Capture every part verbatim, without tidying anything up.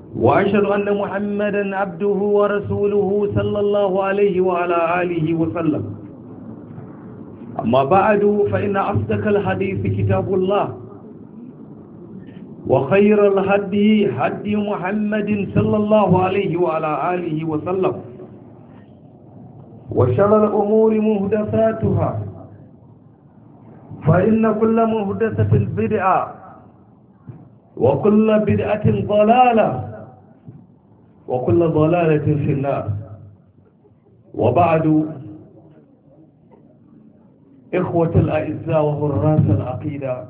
وأشهد أن محمدا عبده ورسوله صلى الله عليه وعلى آله وسلم. أما بعد فإن أصدق الحديث كتاب الله، وخير الهدي هدي محمد صلى الله عليه وعلى آله وسلم، وشر الأمور محدثاتها، فإن كل محدثة بدعة، وكل بدعة ضلالة، وكل ضلالة في النار. وبعد، إخوة الأعزاء وحراس العقيدة،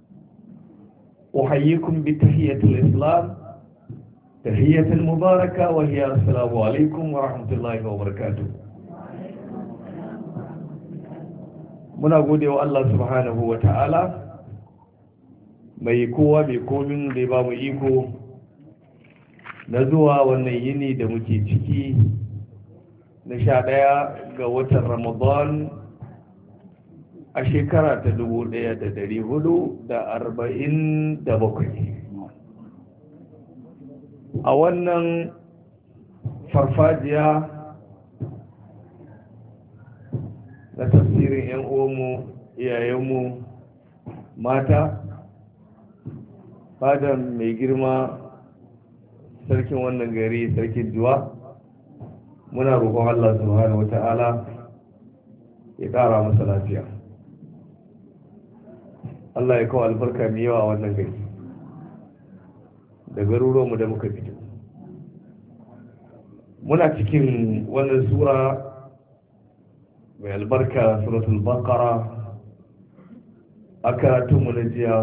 أحييكم بتحية الإسلام، تحية مباركة، وهي السلام عليكم ورحمة الله وبركاته. muna gode wa Allah subhanahu wa ta'ala mai kowa mai komin da ya ba mu iko na zuwa wannan yini da muke ciki na sha ɗaya ga watan Ramadan a shekara ta dubu ɗaya da dari hudu da arba'in da bakwai, a wannan farfajiya na tafsirin 'yan uwanmu, iyayenmu mata, fadan mai girma sarkin wannan gari, sarkin juwa. Muna roƙon Allah subhanahu wata'ala ya ƙara masa lafiya, Allah ya kawo albarka mai yawa a wannan gari da garuruwanmu da muka fito. Muna cikin wannan sura mai albarka, suratul baqara. A karatunmu na jiya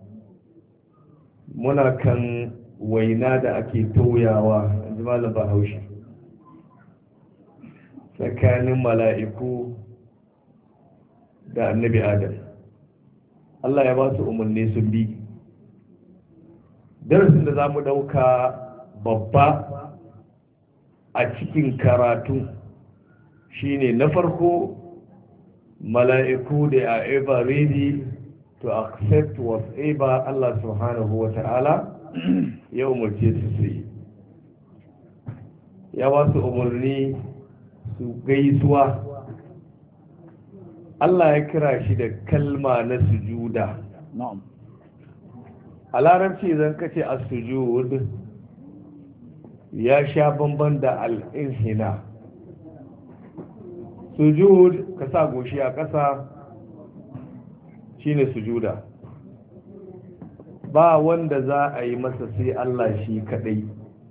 muna kan waina da ake toyawa, in ji malam Bahaushe, tsakanin mala'iku da annabi Adam. Allah ya ba su umarni sun bi. Darasin da za mu ɗauka babba a cikin karatu shine na farko, mala'iku they are ever ready to accept whatever Allah subhanahu wa ta'ala ya umarce su su yi. Ya ba su umarni su gaisuwa. Allah ya kira shi da kalma na sujuda. A larabci idan ka ce a sujud ya sha bamban da al'inhina. Sujud ka sa goshi a ƙasa shine sujuda. Ba wanda za a yi masa sai Allah shi kadai.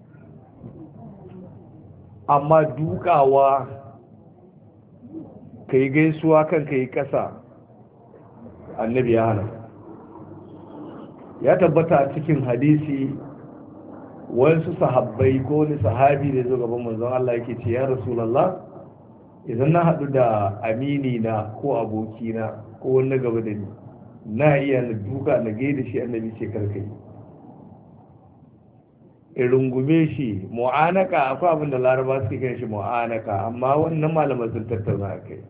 Amma dukawa ka yi gaisuwa kan ka yi ƙasa, annabi ya hana. Ya tabbata a cikin hadisi, wasu sahabbai ko wani sahabi da zo gaban manzon Allah yake ce, ya Rasulallah, idan na haɗu da amini na ko abokina ko wani gaba da ni, na iya na duka na gaida shi, annabi ce karkai. In rungume shi, mu'anaka, akwai abin da laraba suke kan shi mu'anaka, amma wannan malamai sun tattauna a kai.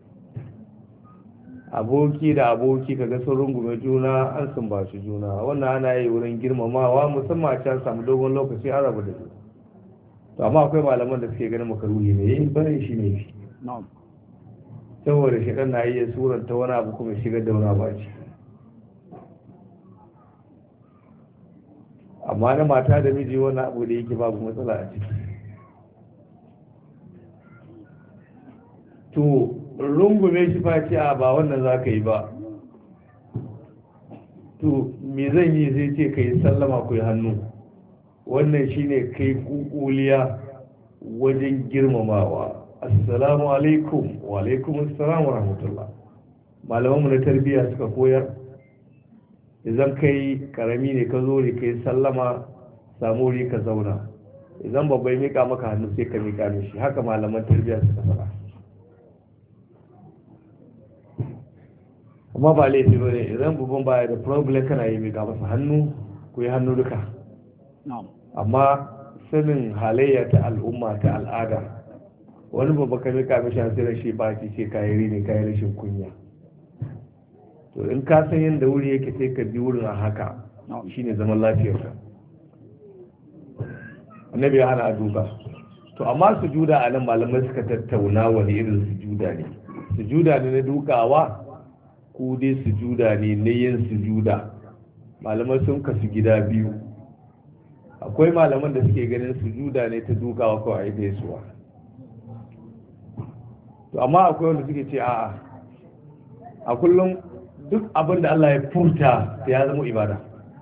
Aboki da aboki kaga sun rungume juna, an sun ba shi juna, wannan ana yi wurin girmamawa, musamman a can samu dogon lokaci an rabu da su. To amma akwai malaman da suke ganin makaruhi ne, yin barin shi ne fi. Saboda shaitan na iya suranta wani abu kuma shigar da wani abu ce. Amma na mata da miji wani abu da yake babu matsala a ciki. To rungume shi face a ba wannan za ka yi ba. To me zan yi zai ce ka yi sallama ku yi hannu. Wannan shine kai kukuliya wajen girmamawa. Assalamu alaikum. Wa alaikum assalam wa rahmatullah. Malamanmu na tarbiyya suka koyar, idan kai karami ne ka zo ne kai sallama, samu wuri ka zauna. Idan babbai mika maka hannu sai ka mika mishi. Haka malaman tarbiyya suka fara. Amma ba laifi ba ne, idan babban baya da problem kana yi mika masa hannu, ku yi hannu duka. Amma sanin halayya ta al'umma ta al'ada, wani babba ka mika mishi sai rashi ba ci ce kayi ne kayi rashin kunya. To in ka san yadda wuri yake sai ka bi wurin a haka, shine zaman lafiyarka. annabi ya hana a duka. To amma sujuda a nan malamai suka tattauna wani irin sujuda ne, sujuda ne na dukawa ko dai sujuda ne na yin sujuda. Malamai sun kasu gida biyu, akwai malaman da suke ganin sujuda ne ta dukawa kawai a yi suwa, to amma akwai wanda suke ce a'a, a kullum duk abin da Allah ya furta ya zama ibada.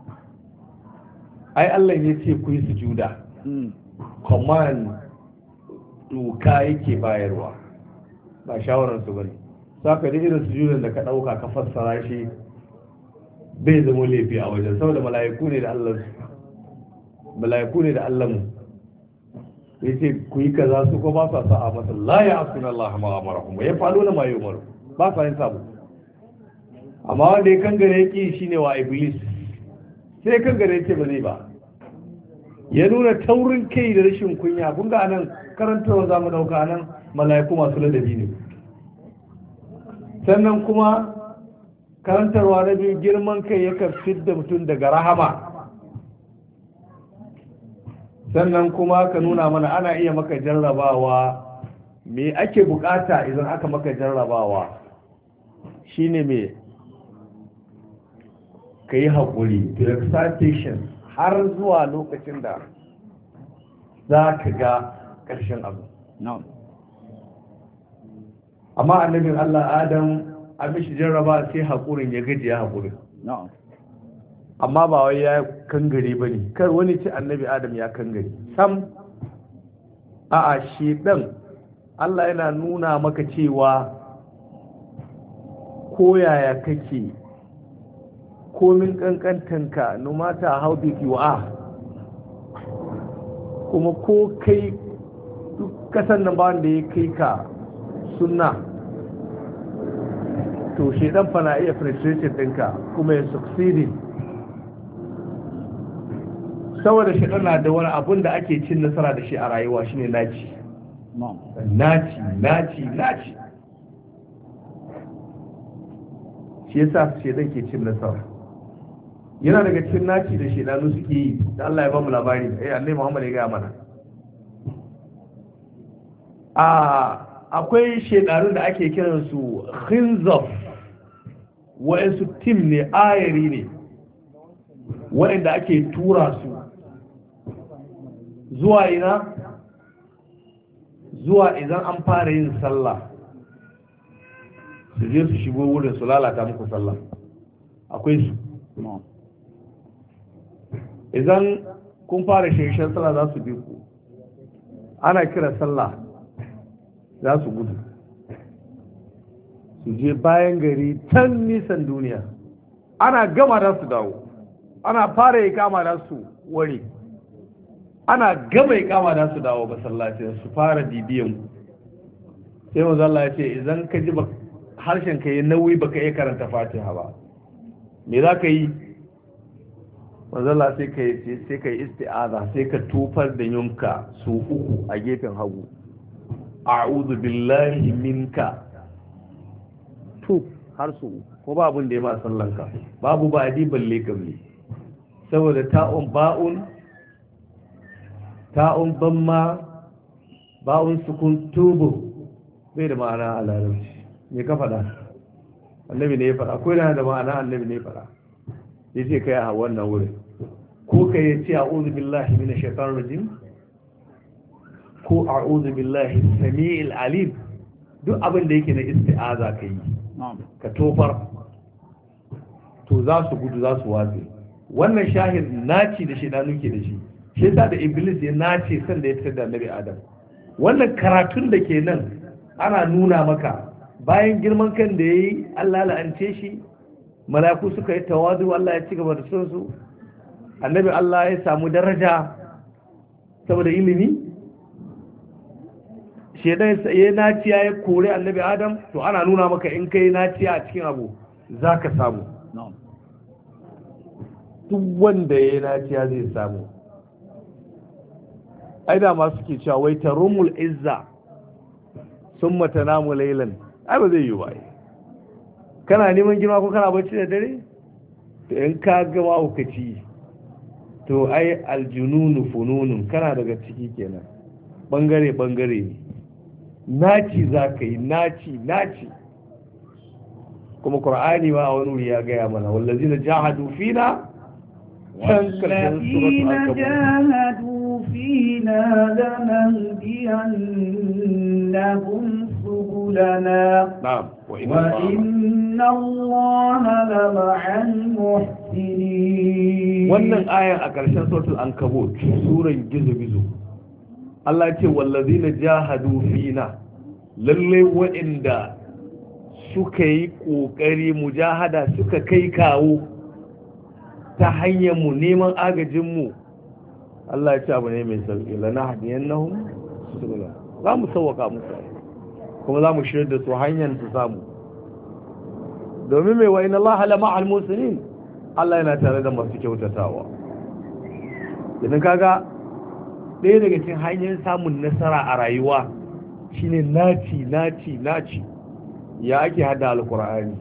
Ai Allah ya ce ku yi sujuda, command doka yake bayarwa ba shawarar su bane. Saka da irin sujudan da ka dauka ka fassara shi bai zama laifi a wajen, saboda mala'iku ne da Allah mala'iku ne da Allah mu yace ku yi kaza, su ko ba sa sa'a masa, la ya'suna Allah ma amarahum wa yaf'aluna ma yu'maru, ba sa yin sabo. Amma wanda ya kangare yaki shine wa iblis, sai kangare yake ba zai ba, ya nuna taurin kai da rashin kunya. Kun ga anan karantawa zamu dauka anan mala'iku masu ladabi ne. Sannan kuma karantarwa na biyu, girman kai yakan fidda mutum daga rahama. Sannan kuma ka nuna mana ana iya maka jarrabawa, me ake bukata idan aka maka jarrabawa shine me ka yi haƙuri, to excitation har zuwa lokacin da za ka ga ƙarshen abu. Amma annabin Allah Adam a mishi jarraba sai haƙurin ya gaji ya haƙurin. Amma ba wai ya kangare ba ne, kar wani ce annabi Adam ya kangare sam. A'a, shi ɗan Allah yana nuna maka cewa koyaya kake, komin ƙanƙantanka, no matter how big you are, kuma ko kai duk kasan nan ba wanda ya kai ka sunna, to shedan fa na iya penetration ɗinka kuma ya succeeding. Saboda shedan na da wani abun da ake cin nasara da shi a rayuwa shine naci naci naci naci shi yasa shedan ke cin nasara. Yana daga cikin naci da shedanu suke yi da Allah ya ba mu labari, eh annabi Muhammad ya ga mana. A akwai shedanu da ake kiran su khinzaf, wa'ansu tim ne, ayari ne, wa'anda ake tura su zuwa ina, zuwa idan an fara yin sallah su je su shigo wurin su lalata muku sallah. Akwai su idan kun fara shirin sallah za su bi ku, ana kira sallah za su gudu su je bayan gari can nisan duniya, ana gama da su dawo, ana fara yi kama da su ware, ana gama yi kama da su dawo masallaci su fara bibiyan ku. Sai manzo Allah ya ce idan ka ji harshen ka yi nauyi baka iya karanta Fatiha ba, me za ka yi? Manzo Allah sai ka yi sai ka yi isti'aza, sai ka tufar da yunka su uku a gefen hagu, a'udhu billahi minka, to har su ko ba abin da ya ma sallanka, babu ba adi balle kabli, saboda ta'un ba'un ta'un bamma ba'un sukun tubu bai da ma'ana a larabci. Me ka faɗa? Annabi ne ya faɗa, ko yana da ma'ana annabi ne ya faɗa. Ya ce kai a wannan wurin, ko kai ya ce a'udhu billahi minash shaitanir rajim, ko a'udhu billahi samiil alim, duk abin da yake na isti'aza kai ka tofar, to za su gudu, za su watse. Wannan shahid naci da shedanu ke da shi, shi yasa da iblis ya nace san da ya fitar da annabi Adam. Wannan karatun da ke nan ana nuna maka bayan girman kan da yayi Allah la'ance shi, malaku suka yi tawazu, Allah ya ci gaba da son su, annabi Allah ya samu daraja saboda ilimi, shedan ya naciya ya kore annabi Adam. To ana nuna maka in kai naciya a cikin abu zaka samu, duk wanda ya naciya zai samu. Ai da ma suke cewa wai tarumul izza summa tanamu laylan, ai ba zai yi ba. Kana neman girma ko kana bacci da dare, to in ka gama hukaci to ai aljununu fununun kana daga ciki kenan bangare bangare ne naci za ka yi naci naci kuma qur'ani ma a wani wuri ya gaya mana wallazina jahadu fina can karshen suratul jahadu fina lanahdiyannahum subulana na'am wa inna allaha lama'al muhsinin. wannan ayan a karshen suratul ankabut suran gizo gizo Allah ya ce wallazina jahadu fina lalle wa'inda suka yi kokari mujahada suka kai kawo ta hanyar mu neman agajin mu Allah ya ce abu ne mai sauki lana hadiyannahum subula za mu sauwaka musu kuma za mu shirya da su hanyar su samu domin mai wa inna Allah la ma'al muslimin Allah yana tare da masu kyautatawa idan kaga ɗaya daga cikin hanyar samun nasara a rayuwa shine naci naci naci ya ake hada alkur'ani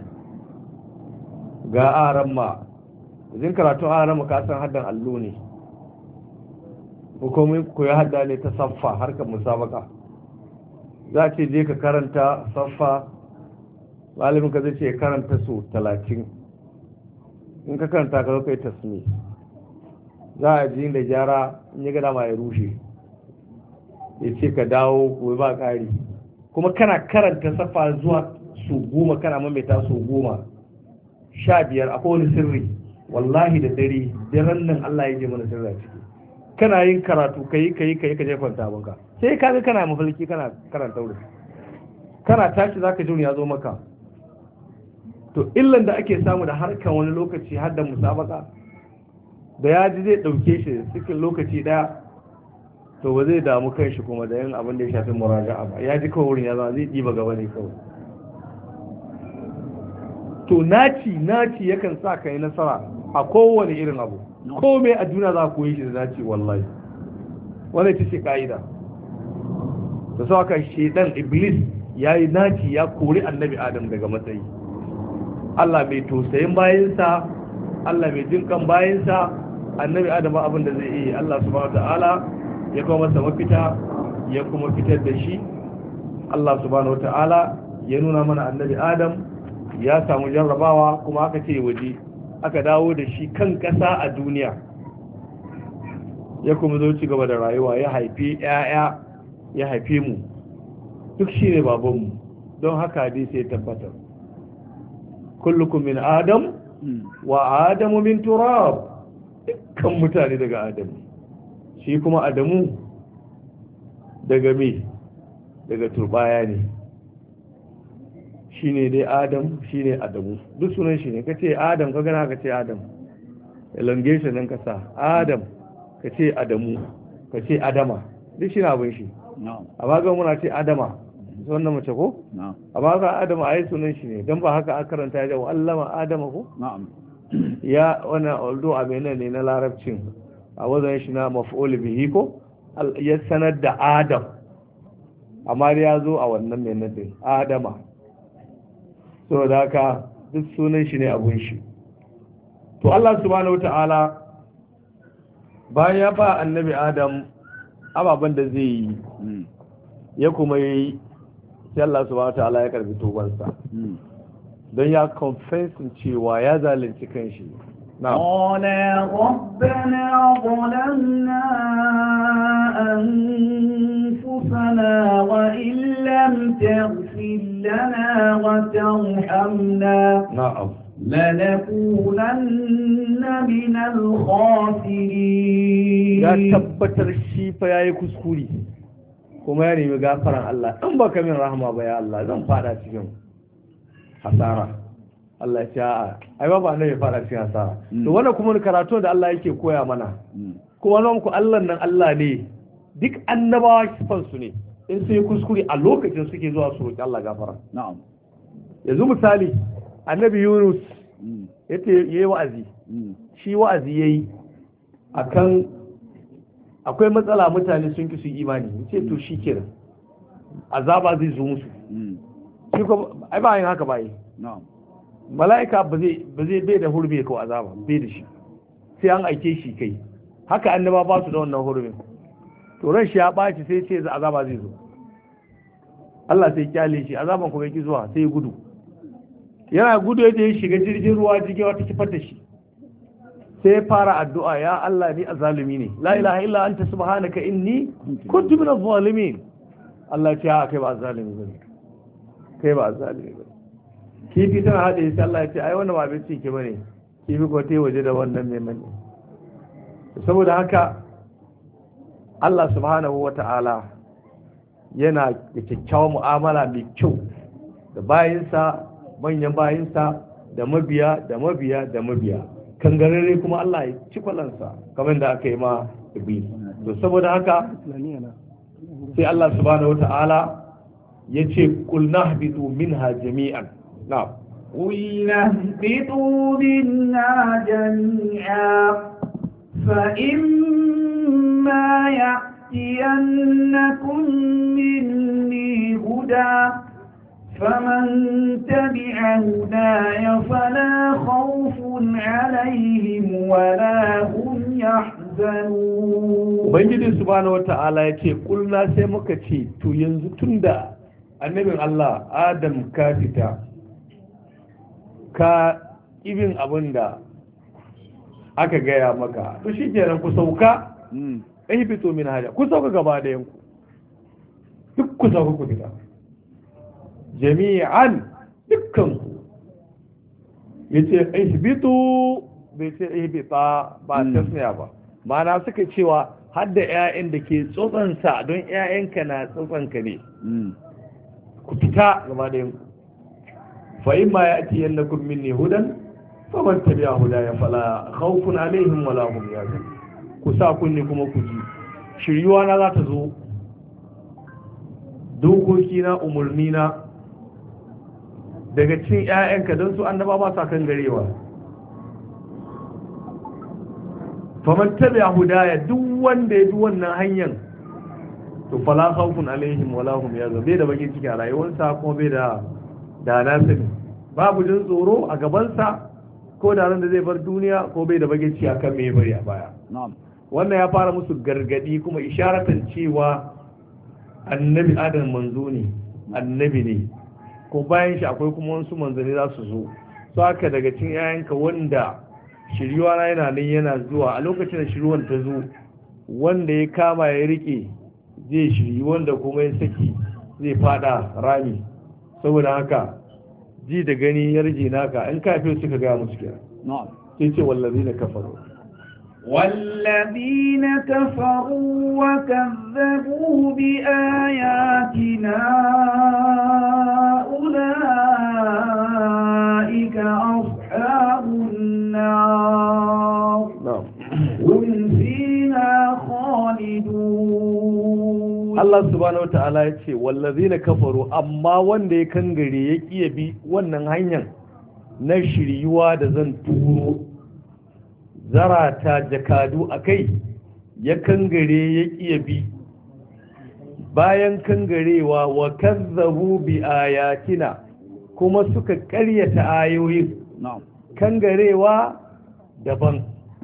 ga aran ma idan karatu aran ma ka san haddan allo ne hukumin ku ya hada ne ta saffa harkar musabaka za ce je ka karanta saffa malamin ka zai ce karanta su talatin in ka karanta ka zo kai tasmi za a ji da gyara in ya gada ma ya rushe ya ce ka dawo gobe ba ƙari kuma kana karanta safa zuwa su goma kana mamaita su goma sha biyar akwai wani sirri wallahi da dare daren nan Allah ya je mana sirra ciki kana yin karatu kai kai kai ka je kwanta abinka sai ka ga kana mafalki kana karanta wurin kana tashi zaka ji ya zo maka to illan da ake samu da harkan wani lokaci har da musabaka da ya ji zai dauke shi cikin lokaci daya to ba zai damu kai shi kuma da yin abin da ya shafi muraja'a ba ya ji kawai wurin ya zama zai ɗiba gaba ne kawai to naci naci yakan sa ka yi nasara a kowane irin abu komai a duniya za ku yi shi da naci wallahi wannan ita ce ka'ida da sau aka shedan iblis ya yi naci ya kori annabi adam daga matsayi Allah mai tausayin bayansa Allah mai jinkan bayansa annabi adam ba abin da zai yi Allah subhanahu ta'ala ya kuma masa mafita ya kuma fitar da shi Allah subhanahu ta'ala ya nuna mana annabi adam ya samu jarrabawa kuma aka ce waje aka dawo da shi kan kasa a duniya ya kuma zo ci gaba da rayuwa ya haifi ƴaƴa ya haife mu duk shi ne babanmu don haka hadisi ya tabbatar kullukum min adam wa adamu min turab dukkan mutane daga adamu shi kuma adamu daga me daga turbaya ne shi ne dai adam shi ne adamu duk sunan shi ne ka ce adam ka gana ka ce adam elongation ɗin kasa adam ka ce adamu ka ce adama duk shi na abin shi a bagan muna ce adama wannan mace ko? a bagan adama a yi sunan shi ne don ba haka a karanta ya jawo allama adama ko? ya wannan aldo a menan ne na larabcin a wazan shi na maf'ul bihi ko? ya sanar da adam amma da ya zo a wannan menan din adama so da haka duk sunan shi ne abun shi to Allah subhanahu wata'ala bayan ya ba annabi adam ababen da zai yi ya kuma yi sai Allah subhanahu wata'ala ya karbi tubansa don ya confessin cewa ya zalunci kanshi قال ربنا ظلمنا أنفسنا وإن لم تغفر لنا وترحمنا نعم لنكونن من الخاسرين ya tabbatar shi fa yayi kuskure kuma ya nemi gafaran Allah in baka min rahama ba ya Allah zan fada cikin hasara Allah ya ce a'a ai ba ba ne ya fara cikin hasara to wannan kuma karatu da Allah yake koya mana kuma nan ku Allah nan Allah ne duk annabawa kifan su ne in sai kuskure a lokacin suke zuwa su roki Allah gafara na'am yanzu misali annabi Yunus yace yayi wa'azi shi wa'azi yayi akan akwai matsala mutane sun ki su imani yace to shikenan azaba zai zo musu shi ko ai ba yin haka ba yi na'am mala'ika ba zai bai da hurbe ko azaba bai da shi sai an aike shi kai haka annaba ba su da wannan hurumin. To ran shi ya ɓaci sai ce azaba zai zo, Allah sai kyale shi, azaban kuma yake zuwa sai gudu. Yana gudu yadda ya shiga jirgin ruwa, jirgin wata kifar da shi, sai ya fara addu'a, ya Allah ni azalimi ne, la ilaha illa anta subhanaka inni kuntu minaz zalimin. Allah ce ha kai ba azalimi bane, kai ba azalimi bane. Kifi tana haɗe sai Allah ya ce ai wannan ba bai ce ke bane, kifi ko tai waje da wannan mai mani. Saboda haka Allah subhanahu wata'ala yana da kyakkyawan mu'amala mai kyau da bayinsa, manyan bayinsa, da mabiya da mabiya da mabiya. Kangarare kuma Allah ya ci kwalansa kamar da aka yi ma Iblis. To saboda haka sai Allah subhanahu wata'ala ya ce qul nahbitu minha jami'an. Na'am. قل اهبطوا منا جميعا فإما يأتينكم مني هدى فمن تبع هداي فلا خوف عليهم ولا هم يحزنون. Ubangiji subhanahu wata'ala ya ce kulna sai muka ce to yanzu tunda annabin Allah Adam ka fita ka ibin abin da aka gaya maka, to shi kenan ku sauka ɗai fito min haja, ku sauka gaba da yanku, duk ku sauka ku fita jami'an dukkanku. Ya ce ihbitu bai ce ihbita ba tasniya ba, ma'ana suka cewa har da 'ya'yan da ke tsotsansa don 'ya'yanka na tsotsanka ne, ku fita gaba da yanku. fa imma ya'tiyannakum minni hudan faman tabi'a hudaya fala khawfun alaihim wala hum yahzanun. Ku sa kunni kuma ku ji shiryuwa na za ta zo, dokoki na, umurni na daga cikin ƴaƴanka, don su annaba ba sa kan garewa. faman tabi'a hudaya, duk wanda ya bi wannan hanyar to fala khawfun alaihim wala hum yahzanun, bai da bakin ciki a rayuwarsa kuma bai da da na sani, babu jin tsoro a gabansa ko da ran da zai bar duniya, ko bai da bakin ciki akan me bari a baya. Wannan ya fara musu gargadi kuma isharatan cewa annabi Adam manzo ne, annabi ne, ko bayan shi akwai kuma wasu manzanni za su zo. So haka daga cikin yayanka wanda shiryuwa na yana nan yana zuwa, a lokacin da shiryuwan ta zo, wanda ya kama ya rike zai shiryi, wanda kuma ya saki zai fada rami. Saboda haka ji da gani ya rage naka, in kafin suka gaya musu kira sai ce wallazina kafaru والذين كفروا وكذبوا بآياتنا أولئك أصحاب النار هم فيها خالدون. Allah subhanahu wata'ala ya ce wallazina kafaru, amma wanda ya kangare ya kiya bi wannan hanyar na shiryuwa da zan turo zarata jakadu akai, ya kangare ya kiya bi, bayan kangarewa wa kazzabu bi ayatina, kuma suka karyata ayoyin. Kangarewa daban,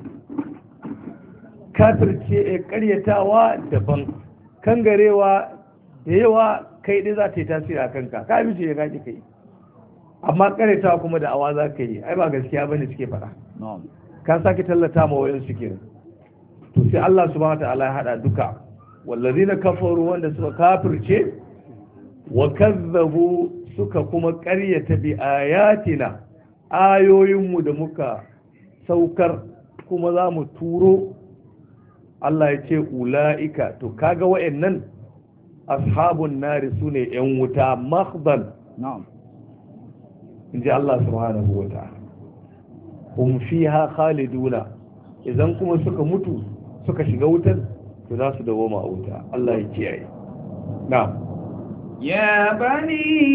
kafirce karyatawa daban. Kangarewa da yawa kai dai za ta yi tasiri a kanka, ka bi ce ya gaji kai, amma karyatawa kuma da awa za ka yi, ai ba gaskiya bane suke faɗa, ka sake tallata ma wayan suke. To sai Allah subhanahu wataala ya hada duka, wallazina kafaru, wanda suka kafirce, wa kazzabu, suka kuma karyata bi ayatina, ayoyinmu da muka saukar kuma za mu turo. Allah ya ce ula'ika, to kaga wa'annan ashabun nari sune yan wuta makhdan. na'am, inji Allah subhanahu wa ta'ala, hum fiha khaliduna, idan kuma suka mutu suka shiga wutar to za su dawo ma wuta. Allah ya kiyaye. na'am. ya bani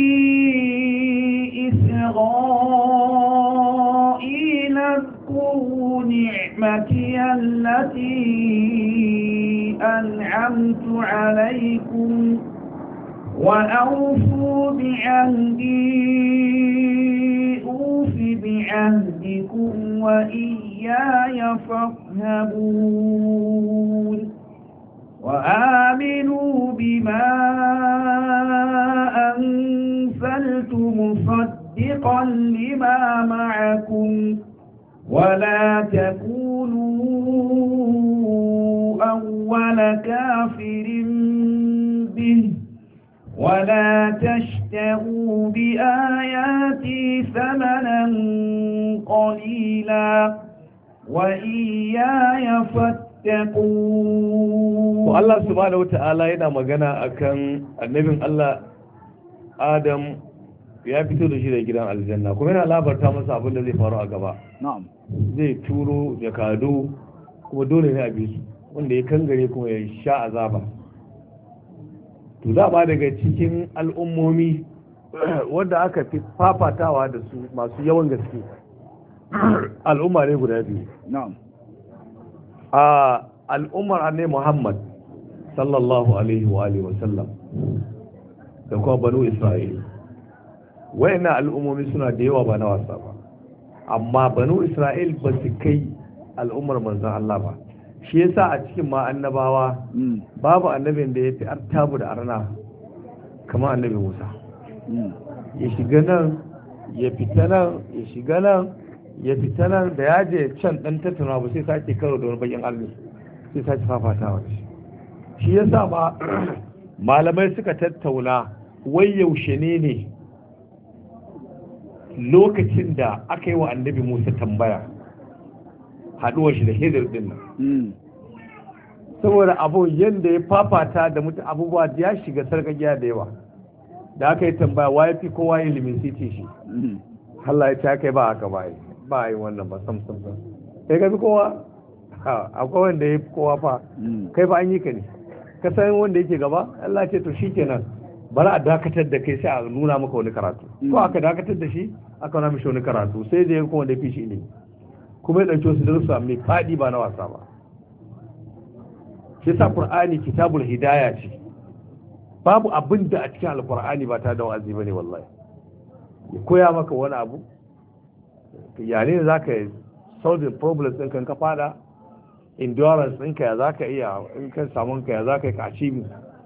isra'ila اذكروا نعمتي التي أنعمت عليكم وأوفوا بعهدي أوف بعهدكم وإياي فارهبون وآمنوا بما أنزلت مصدقا لما معكم ولا تكونوا أول كافر به ولا تشتروا بآياتي ثمنا قليلا وإياي فاتقون. والله سبحانه وتعالى yana magana akan annabin Allah Adam ya fito da shi da gidan aljanna kuma yana labarta masa abin da zai faru a gaba. na'am Zai turo jakadu kuma dole ne a bi su wanda ya kangare kuma ya sha azaba. To za ba daga cikin al'ummomi wanda aka fi fafatawa da su masu yawan gaske al'umma ne guda biyu. na'am A al'ummar annai Muhammad sallallahu alaihi wa alihi wasallam da kuma banu Isra'il. Wayannan al'ummomi suna da yawa ba na wasa ba, amma banu Isra'il ba su kai al'ummar manzan Allah ba. Shi yasa a cikin ma annabawa mm. babu annabin da ya fi artabu da arna kamar annabi Musa. mm. Ya shiga nan ya fita nan ya shiga nan ya fita nan da ya je can dan tattuna ba sai sake karo da wani bakin alli sai sake fafatawa shi. Shi yasa ba malamai suka tattauna wai yaushe ne ne lokacin da aka yi wa annabi Musa tambaya haduwar shi da Hidir din nan. mm. Saboda abu yadda ya fafata da mutu abubuwa ya shiga sarkakiya da yawa da aka yi tambaya wa ya fi kowa ilimin siti shi. mm. Allah ya ta kai ba aka ba yi ba yi wannan ba sam sam sam kai ka fi kowa akwai wanda ya fi kowa fa mm. kai fa an yi ka ne ka san wanda yake gaba Allah ce to shikenan bari a dakatar da kai sai a nuna maka wani karatu ko aka dakatar da shi aka nuna mishi wani karatu sai da ya kuma wanda ya fi shi ne kuma ya ɗauki wasu darussa mai faɗi ba na wasa ba. Shi sa Qur'ani kitabul hidaya ce, babu abin da a cikin alqur'ani ba ta da wa'azi bane wallahi. Ya koya maka wani abu ya ne za ka solve problems ɗin kan ka fada, endurance ɗinka ya za ka iya in kan samun ka ya za ka yi ka achieve,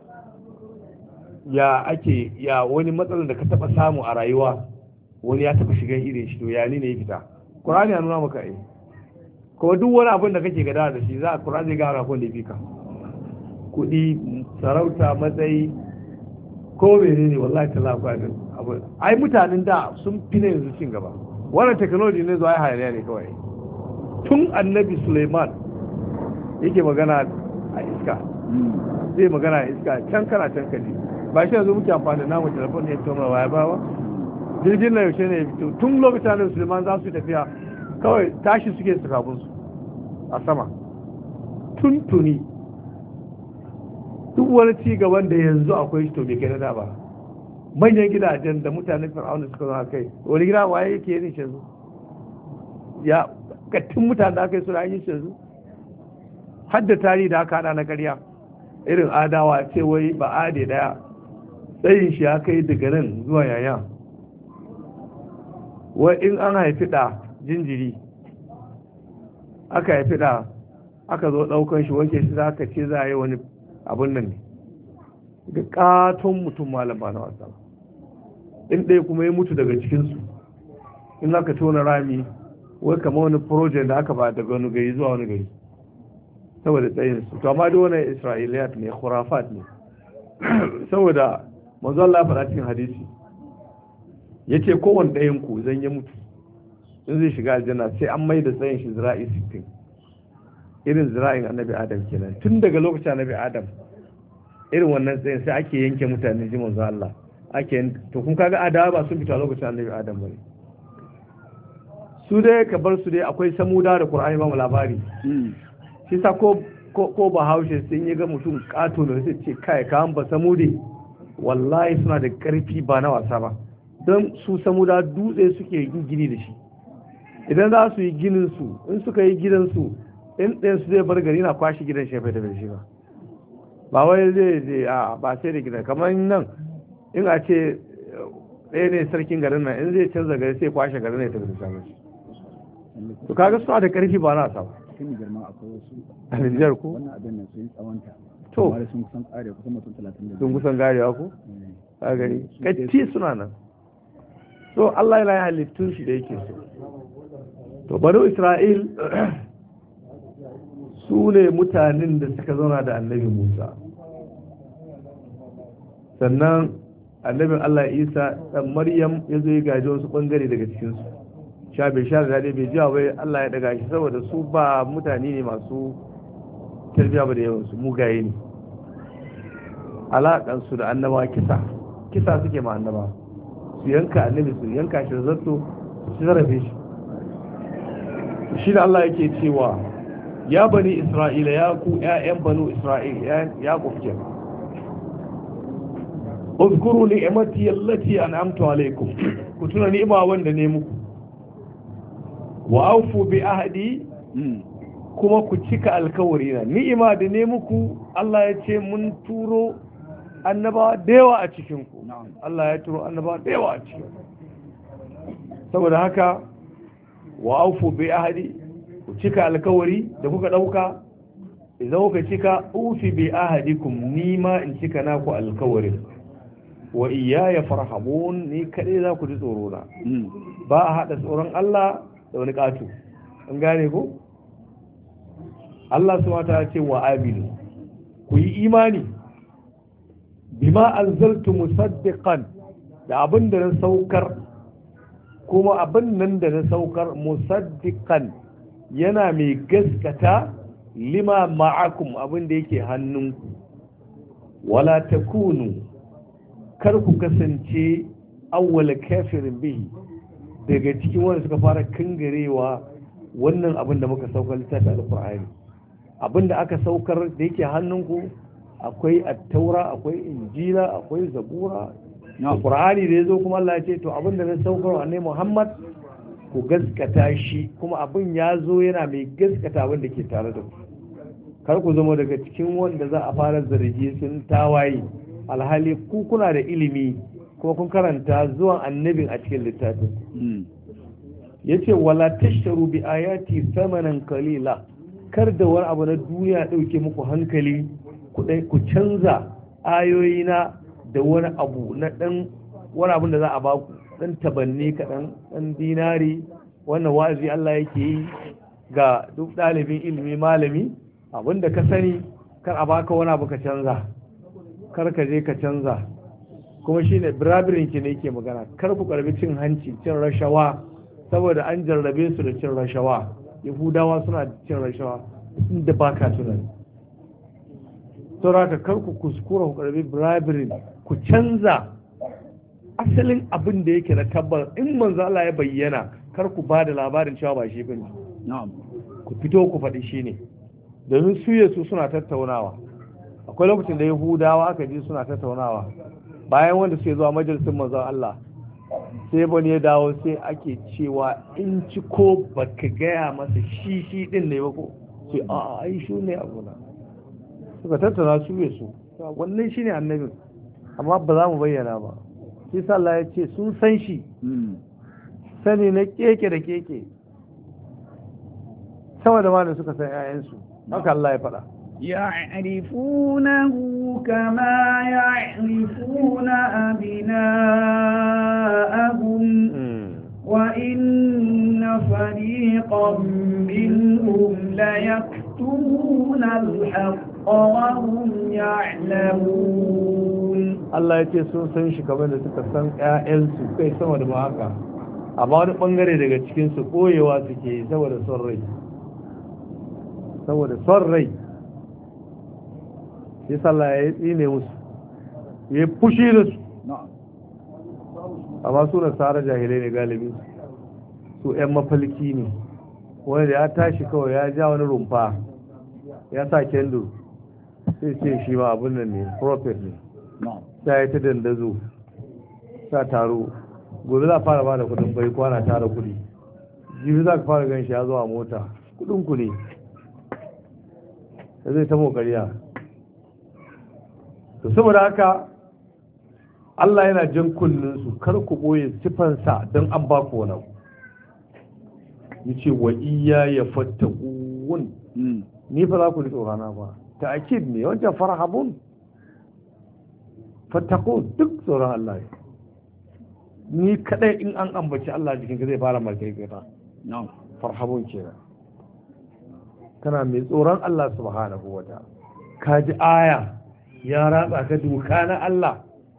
ya ake ya wani matsalar da ka taɓa samu a rayuwa wani ya taɓa shigan irin shi to ya ne ya fita. Qur'ani ya nuna maka eh ko duk wani abin da kake gada da shi za a Qur'ani zai gara kun da fika kudi sarauta matsayi ko menene wallahi ta lafa da abu ai mutanen da sun fi ne yanzu cin gaba. Wannan technology ne zuwa hayaniya ne kawai. Tun annabi Suleiman yake magana a iska zai magana a iska can kana can kaji ba shi yanzu muke amfani da namu telefon ne to ma waya ba ba jirgin na yaushe ne ya fito tun lokacin da Suleiman za su tafiya kawai tashi suke su kafin su a sama tun tuni duk wani ci gaban da yanzu akwai shi to bai kai na da ba. Manyan gidajen da mutanen fir'auna suka zama kai wani gida waye yake yin shi yanzu ya kattin mutanen da aka yi suna yin shi yanzu hadda tarihi da aka hada na ƙarya irin adawa ce wai ba ade daya tsayin shi ya kai daga nan zuwa yaya wai in an haifi da jinjiri aka haifi da aka zo daukan shi wanke shi za ka ce za a yi wani abun nan ne ga katon mutum malam ba na wasa in ɗaya kuma ya mutu daga cikinsu in aka tona rami wai kama wani project da aka ba daga wani gari zuwa wani gari saboda tsayinsu to amma da wani isra'iliyat ne khurafat ne saboda manzo Allah ya faɗa cikin hadisi yace kowanne ɗayan ku zan ya mutu in zai shiga aljanna sai an mai da tsayin shi zira'i sittin irin zira'in annabi adam kenan tun daga lokacin annabi adam irin wannan tsayin sai ake yanke mutane ji manzo Allah ake to kun kaga adawa ba sun fita lokacin annabi adam bane su dai ka bar su dai akwai samuda da Qur'ani ba mu labari shi sa ko ko ba haushe sun yi ga mutum kato da sai ce kai ka ba samude wallahi suna da karfi ba na wasa ba don su samuda dutse suke yin gini da shi idan za su yi ginin su in suka yi gidan su in ɗayan su zai bar gari na kwashi gidan shefe da bai shi ba ba wai zai je a ba sai da gidan kamar nan in a ce ɗaya ne sarkin garin nan in zai canza gari sai kwashe garin ne ta gudu samun shi to kaga suna da ƙarfi ba na samu cikin girma akwai wasu a Nijar ko wannan abin nan sun tsawanta to amma sun kusan kare kusan mutum talatin da sun kusan garewa ko a gari kacci suna nan so Allah ya halittun shi da yake so to banu Isra'il su ne mutanen da suka zauna da annabi Musa sannan annabin Allah Isa dan Maryam ya zo ya gaji wasu bangare daga cikinsu sha bai sha da daɗe bai jiwa bai Allah ya daga shi saboda su ba mutane ne masu tarbiya ba da yawan su mugaye ne alaƙansu da annaba kisa kisa suke ma annaba su yanka annabi su yanka shi zato su zarafe shi shi da Allah yake cewa ya bani Isra'ila ya ku ƴaƴan banu Isra'ila ya kufke uzkuru ni'mati allati an'amtu alaykum ku tuna ni'ima wanda ne muku wa aufu bi ahdi kuma ku cika alkawari na ni'ima da ne muku Allah ya ce mun turo annaba da yawa a cikin ku Allah ya turo annaba da yawa a cikin saboda haka wa aufu bi ahdi ku cika alkawari da kuka dauka idan kuka cika ufi bi ahdikum nima in cika naku alkawarin wa iyaya farhamun ni kadai za ku ji tsoro na ba a hada tsoron Allah da wani ƙato an gane ko Allah subhanahu wa ce wa aminu ku yi imani bima anzaltu musaddiqan da abin da na saukar kuma abin nan da na saukar musaddiqan yana mai gaskata lima ma'akum abin da yake hannunku wala takunu kar ku kasance awwal kafirin bihi daga cikin wanda suka fara kangarewa wannan abin da muka saukar littafi alkur'ani abin da aka saukar da yake hannunku akwai attaura akwai injila akwai zabura alkur'ani da ya zo kuma Allah ya ce to abin da na saukar wa ne Muhammad ku gaskata shi kuma abin ya zo yana mai gaskata abin da ke tare da ku kar ku zama daga cikin wanda za a fara zargi sun tawaye alhali ku kuna da ilimi kuma kun karanta zuwan annabin a cikin littafin yace wala tashtaru bi ayati thamanan qalila kar da wani abu na duniya dauke muku hankali ku dai ku canza ayoyina da wani abu na dan wani abu da za a baku dan tabanni kadan dan dinari wannan wa'azi Allah yake yi ga duk dalibin ilimi malami abinda ka sani kar a baka wani abu ka canza kar ka je ka canza kuma shi ne birabirinki ne ke magana kar ku karbi cin hanci cin rashawa saboda an jarrabe su da cin rashawa yahudawa suna cin rashawa inda ba ka tunani sauraka kar ku kuskura ku karbi birabirin ku canza asalin abin da yake na tabbar in manzo Allah ya bayyana kar ku ba da labarin cewa ba shi bane ku fito ku faɗi shi ne domin su yesu suna tattaunawa akwai lokacin da yahudawa aka ji suna tattaunawa bayan wanda suke zuwa majalisun manzon Allah sai bani ya dawo sai ake cewa in ci ko baka gaya masa shi shi din ne ba ko sai a ai shi ne abuna suka tattauna su ya su wannan shine annabin amma ba za mu bayyana ba sai sallah ya ce sun san shi sani na keke da keke sama da ma da suka san 'ya'yansu haka Allah ya faɗa يعرفونه كما يعرفون أبناءهم وإن فريقا منهم ليكتمون الحق وهم يعلمون Allah ya ce sun san shi kamar da suka san ƴaƴansu kai sama da haka amma wani bangare daga cikin su koyewa suke saboda son rai saboda son rai sai sallah ya tsine musu ya fushi da su amma su nasara jahilai ne galibi su ƴan mafalki ne wanda ya tashi kawai ya ja wani rumfa ya sa kendu sai ce shi ma abin nan ne prophet ne ta yi ta dandazo ta taro gobe za a fara ba da kudin bai kwana tara kudi jibi za ka fara gan shi ya zo a mota kudin ku ne da zai ta mokariya to saboda haka Allah yana jan kunnin su kar ku boye sifansa don an ba ku wani yace wa iyya ya fattaqun ni fa za ku ji tsorana ba ta'kid ne wancan farhabun fattaqun duk tsoron Allah ni kadai in an ambaci Allah jikin ka zai fara markai kai na'am farhabun kenan kana mai tsoron Allah subhanahu wataala ka ji aya ya ratsa ka duka na Allah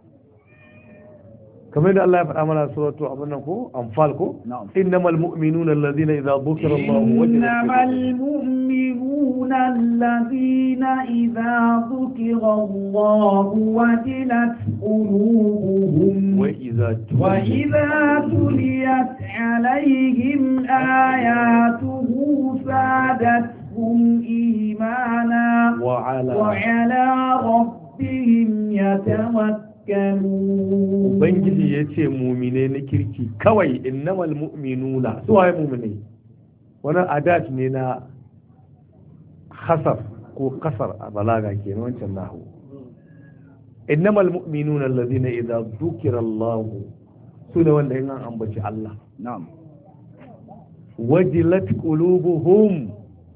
kamar da Allah ya faɗa mana suratu abin nan ko anfal ko innamal mu'minuna allazina idza dhukira Allahu innamal mu'minuna allazina idza dhukira Allahu wajilat qulubuhum wa idza wa idza tuliyat alaihim ayatuhu sadatuhum imana wa ala wa ala rabbihim yatawakkalun Ubangiji ya ce mumine na kirki kawai innamal mu'minuna su waye mumine wani adat ne na hasar ko kasar a balaga ke na wancan nahu innamal mu'minuna allazina idza dhukira Allah su ne wanda in an ambaci Allah na'am wajilat qulubuhum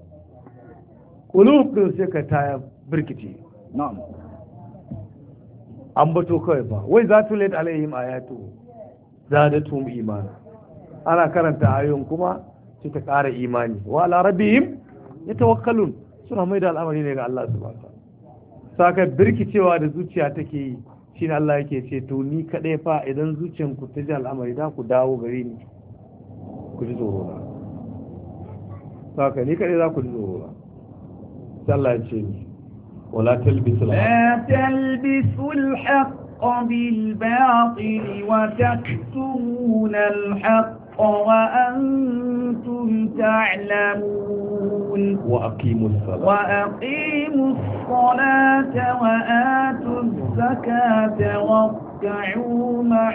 qulub din sai ka taya birkici na'am an bato kawai ba wai za tu lait alaihim ayatu zadatum imana ana karanta ayoyin kuma sai ta ƙara imani wa ala rabbihim yatawakkalun suna mai da al'amari ne ga Allah subhanahu wa ta'ala saka birkicewa da zuciya take yi shine Allah yake ce to ni kadai fa idan zuciyan ku ta ji al'amari da ku dawo gare ni ku ji tsoro na saka ni kadai za ku ji tsoro na sai Allah ya ce ni ولا تلبسوا الحق لا تلبسوا الحق بالباطل وتكتمون الحق وأنتم تعلمون وأقيموا الصلاة وأقيموا الصلاة وآتوا الزكاة واركعوا مع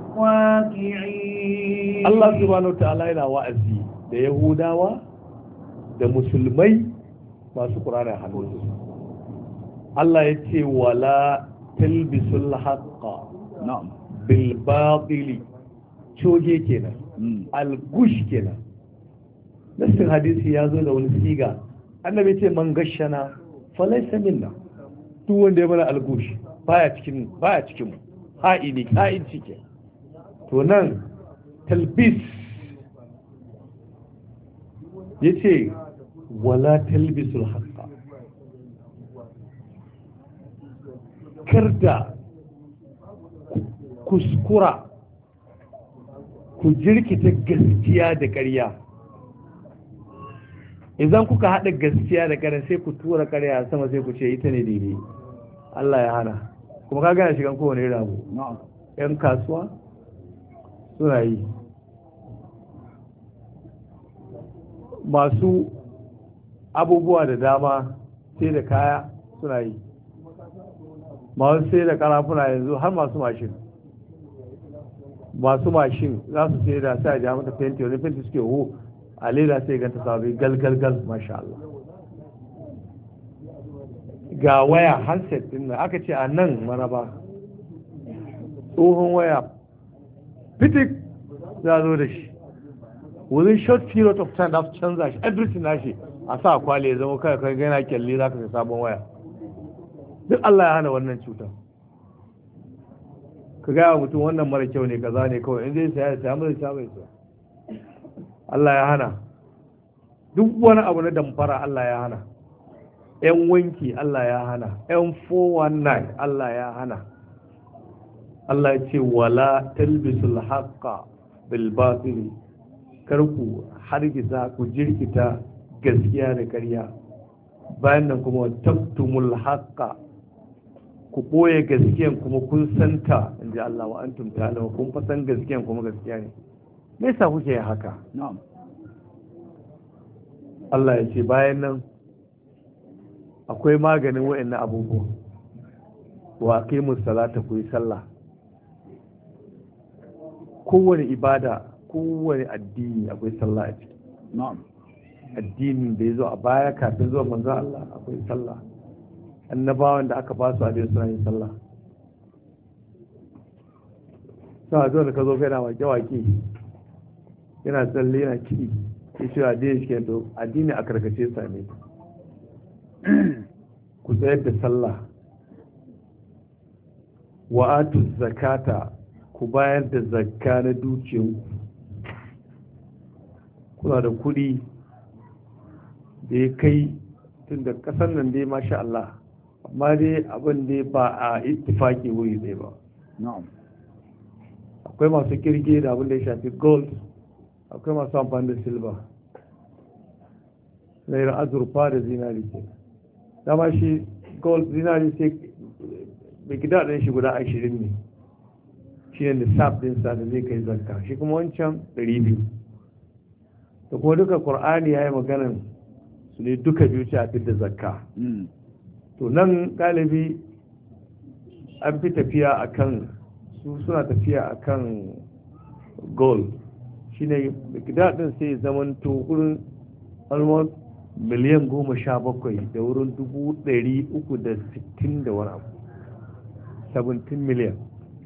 الراكعين الله سبحانه وتعالى إلى وأزي ده يهودا ده مسلمي ما سكران حنوز Allah ya ce wala talbisul haqqa na'am bil batili coge kenan al gush kenan nasin hadisi ya zo da wani siga annabi ce man gashana falaysa minna duk wanda ya mana al gush baya cikin baya cikin mu ha'ini ha'in cike to nan talbis yace wala talbisul haqqa karda kuskura ku jirkita gaskiya da ƙarya idan kuka haɗa gaskiya da ƙarya sai ku tura ƙarya sama sai ku ce ita ne daidai Allah ya hana kuma ka gana shigan kowane rabu yan kasuwa suna yi masu abubuwa da dama sai da kaya suna yi masu sai da karafuna yanzu har masu mashin masu mashin za su sai da sai a jami'a mata fenti wani fenti suke ho a leda sai ganta sabi galgalgal masha Allah ga waya handset din nan aka ce a nan maraba tsohon waya fitik za zo da shi within short period of time za su canza shi everything na shi a sa kwale ya zama kai kai gana kyalli za ka sai sabon waya duk Allah ya hana wannan cutar ka gaya wa mutum wannan mara kyau ne kaza ne kawai in zai saya saya mara sha bai saya Allah ya hana duk wani abu na damfara Allah ya hana yan wanki Allah ya hana yan four one nine Allah ya hana Allah ya ce wala talbisul haqqa bil batil karku hargitsa ku jirkita gaskiya da ƙarya bayan nan kuma tabtumul haqqa ku ɓoye gaskiyan kuma kun santa in ji Allah wa antum ta'lamu kun fa san gaskiyan kuma gaskiya ne me yasa kuke yin haka na'am Allah ya ce bayan nan akwai maganin wa'annan abubuwa wa aqimus salata ku yi sallah kowane ibada kowane addini akwai sallah a ciki na'am addinin da ya zo a baya kafin zuwa manzo Allah akwai sallah annabawan da aka ba su a dai suna yin sallah sa zo da ka zo kai na wake-wake yana tsalle yana kiɗi ya ce addini shi ke to addini a karkace sa ne ku tsayar da sallah wa'atu zakata ku bayar da zakka na dukiyanku kuna da kuɗi da ya kai tun da ƙasar nan dai masha Allah amma dai abin dai ba a ittifaki wuri zai ba akwai masu kirge da abin da ya shafi gold akwai masu amfani da silver naira azurfa da zinari ke dama shi gold zinari sai mai gida ɗin shi guda ashirin ne shi ne lissaf ɗinsa da zai kai zakka shi kuma wancan ɗari biyu da kuma duka ƙur'ani ya yi maganan su ne duka biyu ce a fi da zakka to nan galibi an fi tafiya a kan su suna tafiya a kan gold shi ne gida ɗin sai zamanto wurin almost miliyan goma sha bakwai da wurin dubu ɗari uku da sittin da wani abu seventeen miliyan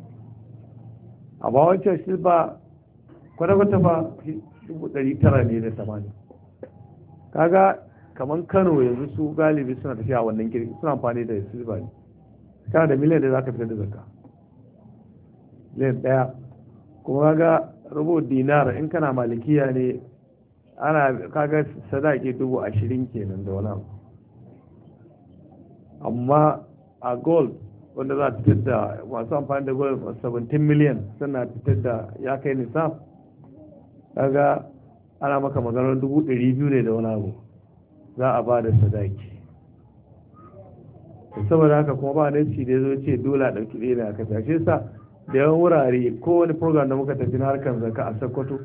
amma wancan silba kwata-kwata ba dubu ɗari tara ne da tamanin kaga kamar kano yanzu su galibi suna tafiya wannan girki suna amfani da silba ne kana da miliyan da za ka fitar da zakka miliyan ɗaya kuma kaga rubu dinar in kana malikiya ne ana kaga sadaki dubu ashirin kenan da wani abu amma a gold wanda za a fitar da masu amfani da gold seventeen miliyan suna fitar da ya kai nisaf kaga ana maka maganar dubu ɗari biyu ne da wani abu za a ba da sadaki saboda haka kuma ba na ci da ya zo ce dole a ɗauki ɗaya na kasa shi sa da yawan wurare ko wani program da muka tafi na harkar zaka a Sokoto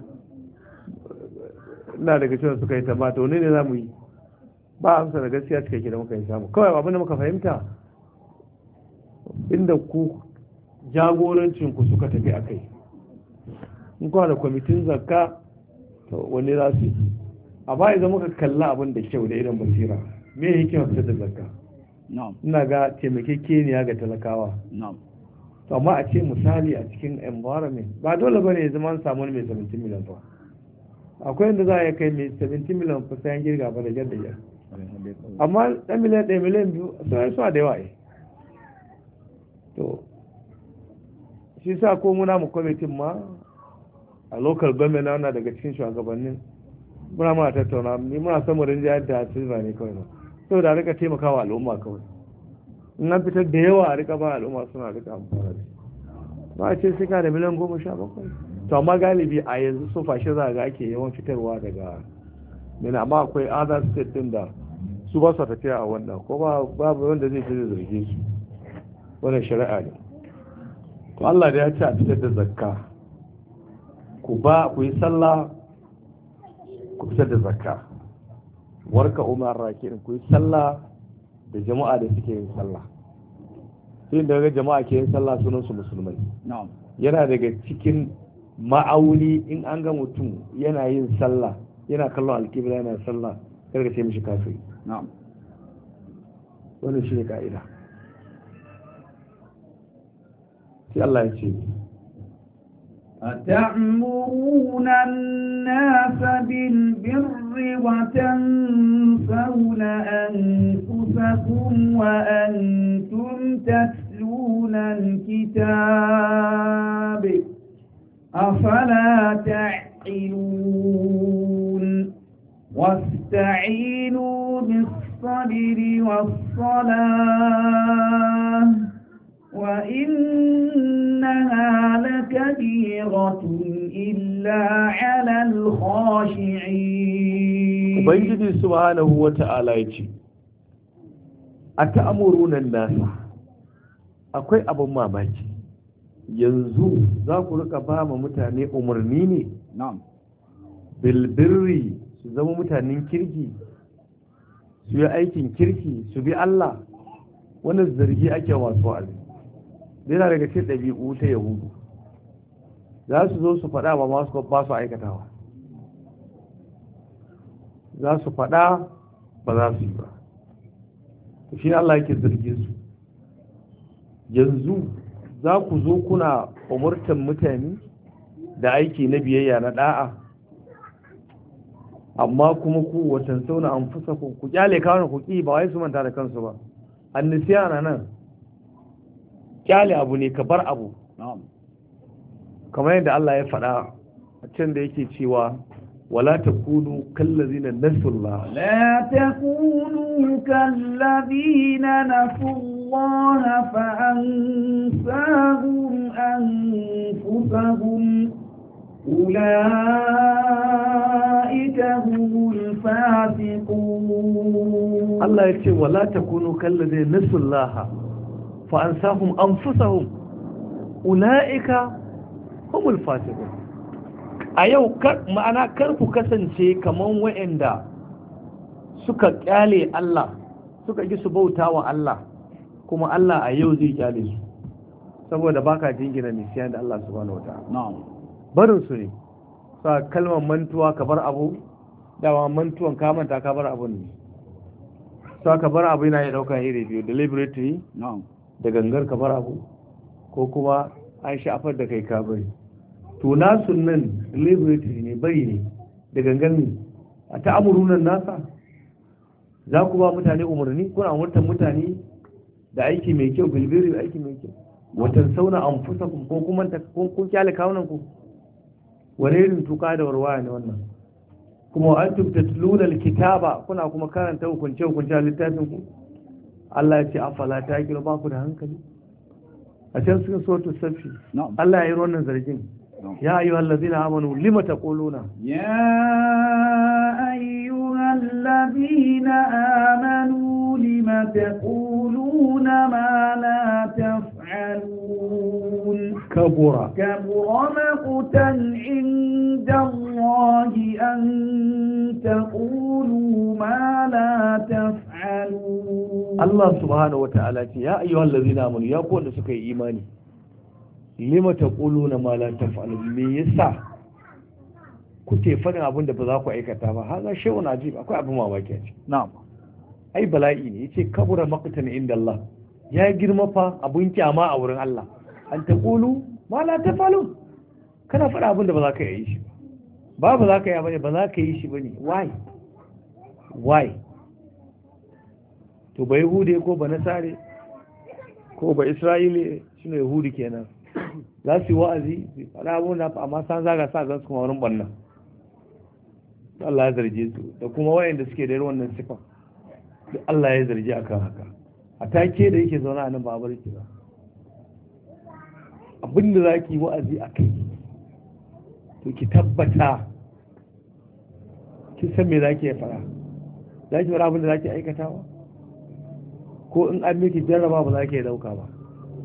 ina daga cewa suka yi tambata wani ne za mu yi ba amsa da gaskiya cikakke da muka yi samu kawai abin da muka fahimta inda ku jagorancin ku suka tafi a kai in kuwa da kwamitin zakka to wani za su yi a ba idan muka kalla abin da kyau da irin basira me hikimar fitar da zakka ina ga taimakekeniya ga talakawa to amma a ce misali a cikin environment ba dole bane ya zama an samu wani mai seventeen million fa akwai inda za a yi kai mai seventeen million fa sayan girga ba da jar da jar amma ɗan miliyan ɗaya miliyan biyu sai suna da yawa to shi sa ko muna mu kwamitin ma a local government na daga cikin shugabannin muna muna tattauna ni muna son mu rinjayar da silva ne kawai ba saboda a rika taimakawa al'umma kawai in an fitar da yawa a rika ba al'umma suna rika amfana da ba a ce sai ka da miliyan goma sha bakwai to amma galibi a yanzu so fashe za ga ake yawan fitarwa daga mina amma akwai other state din da su ba su tafiya a wannan ko ba babu wanda zai fi zarge su wannan shari'a ne to Allah da ya ce a fitar da zakka ku ba ku yi sallah ku fitar da zakka warka umar raki'in ku yi sallah da jama'a da suke yin sallah sai da ga jama'a ke yin sallah sunan su musulmai yana daga cikin ma'auni in an ga mutum yana yin sallah yana kallon alkibla yana sallah karka ce mishi kafiri na'am wannan shi ne ka'ida sai Allah ya ce أتأمرون الناس بالبر وتنسون أنفسكم وأنتم تتلون الكتاب أفلا تعقلون واستعينوا بالصبر والصلاة وإنها لكبيرة إلا على الخاشعين Ubangiji subhanahu wa ta'ala ya ce, A ta'amurunan nasa, akwai abin mamaki, yanzu za ku rika ba ma mutane umarni ne? Bilbirri su zama mutanen kirki, su yi aikin kirki, su bi Allah, wani zargi ake wasu alai. Yana daga cikin ɗabi'u ta Yahudu, za su zo su faɗa ba masu ba su aikatawa. Za su faɗa ba za su yi ba. Shi Allah yake zarge su. Yanzu za ku zo kuna umurtan mutane da aiki na biyayya na da'a amma kuma ku watan sauna an fusa ku ku kyale kawai ku ki ba wai su manta da kansu ba annisiya na nan kyale abu ne ka bar abu kamar yadda Allah ya faɗa a can da yake cewa wala takunu kallazina nasullah la takunu kallazina nasullaha fa ansahum anfusahum ulaika humul fasiqun Allah ya ce wala takunu kallazina nasullaha fa ansahum anfusahum ulaika humul fasiqun a yau ma'ana kar ku kasance kaman wa'anda suka kyale Allah suka ki su bauta wa Allah kuma Allah a yau zai kyale su saboda baka jingina nisiyan da Allah subhanahu wataala na'am barin su ne sa kalmar mantuwa ka bar abu dawa mantuwan ka manta ka bar abu ne sa ka bar abu yana ya dauka iri biyu deliberately na'am da gangar ka bar abu ko kuma an shafar da kai ka bari to nasu nan deliberately ne bari ne da gangan ne a ta'amurunan nasa za ku ba mutane umarni kuna umurtan mutane da aiki mai kyau bilbiri aiki mai kyau watan sauna an fusa ko kuma kun kyale kawunan ku wani irin tuka da warwaya ne wannan kuma an tubtatluna alkitaba kuna kuma karanta hukunce hukunce littafin ku Allah ya ce afala ta kira ba ku da hankali a can cikin suratul safi Allah ya yi wannan zargin ya ayyuhal ladina amanu lima taquluna ya ayyuhal ladina amanu lima taquluna ma la taf'alun kabura kabura maqtan inda Allah an taqulu ma la taf'alun Allah subhanahu wata'ala ce ya ayyuhal ladina amanu ya ku wanda suka yi imani lima taquluna ma la taf'alun me yasa kuke fadin abin da ba za ku aikata ba haza shay'un ajib akwai abin mamaki a ciki na'am ai bala'i ne yace kabura maqtan inda Allah ya girma fa abun kyama a wurin Allah an taqulu ma la taf'alun kana fada abin da ba za ka yi shi ba ba za ka yi bane ba za ka yi shi bane why why to ba yahude ko ba nasare ko ba isra'ili shine yahudi kenan za su yi wa'azi faɗa abun da amma san zaga sa zan su kuma wurin bannan Allah ya zarge su da kuma wayanda suke da wannan sifa duk Allah ya zarge akan haka a take da yake zauna a nan ba barki ba abinda za ki wa'azi a kai to ki tabbata kin san me za ki fara za ki fara abinda za ki aikata ba ko in an miki jarraba ba za ki dauka ba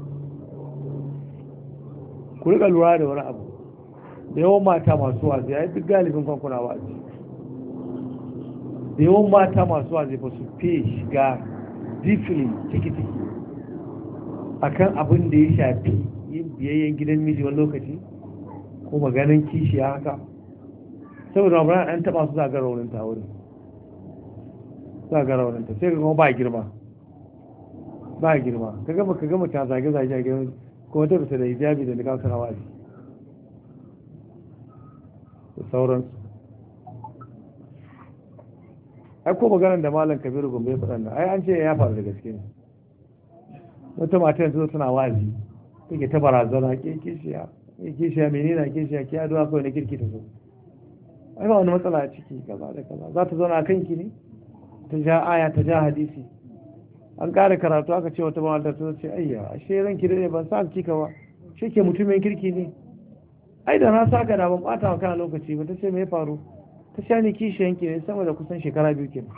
ku rika lura da wani abu da yawan mata masu wazi ya yi duk galibin kwankuna wazi da yawan mata masu wazi ba su fiye shiga deeply ciki-ciki a kan abin da ya shafi yin biyayyen gidan miji wani lokaci ko maganin kishiya haka saboda ramuran an taba su zagar rauninta wurin zagar rauninta sai ka kuma ba girma ba girma ka gama ka gama ta zage-zage a gidan kuma ta fita da hijabi da nika sana wazi da sauransu ai ko maganar da malam kabiru gombe faɗan nan ai an ce ya faru da gaske ne wata mata yanzu tana wazi take ta barazana ke kishiya ke kishiya menene kishiya ke addu'a kawai na kirki ta so ai ba wani matsala a ciki kaza da kaza za ta zauna a kanki ne ta ja aya ta ja hadisi an ƙara karatu aka ce wata mawalta ta ce ayya ashe ranki da ne ban sa kika ba shi ke mutumin kirki ne ai da na saka da ban bata wa kana lokaci ba ta ce me ya faru ta sha ni kishi yanki ne sama da kusan shekara biyu ke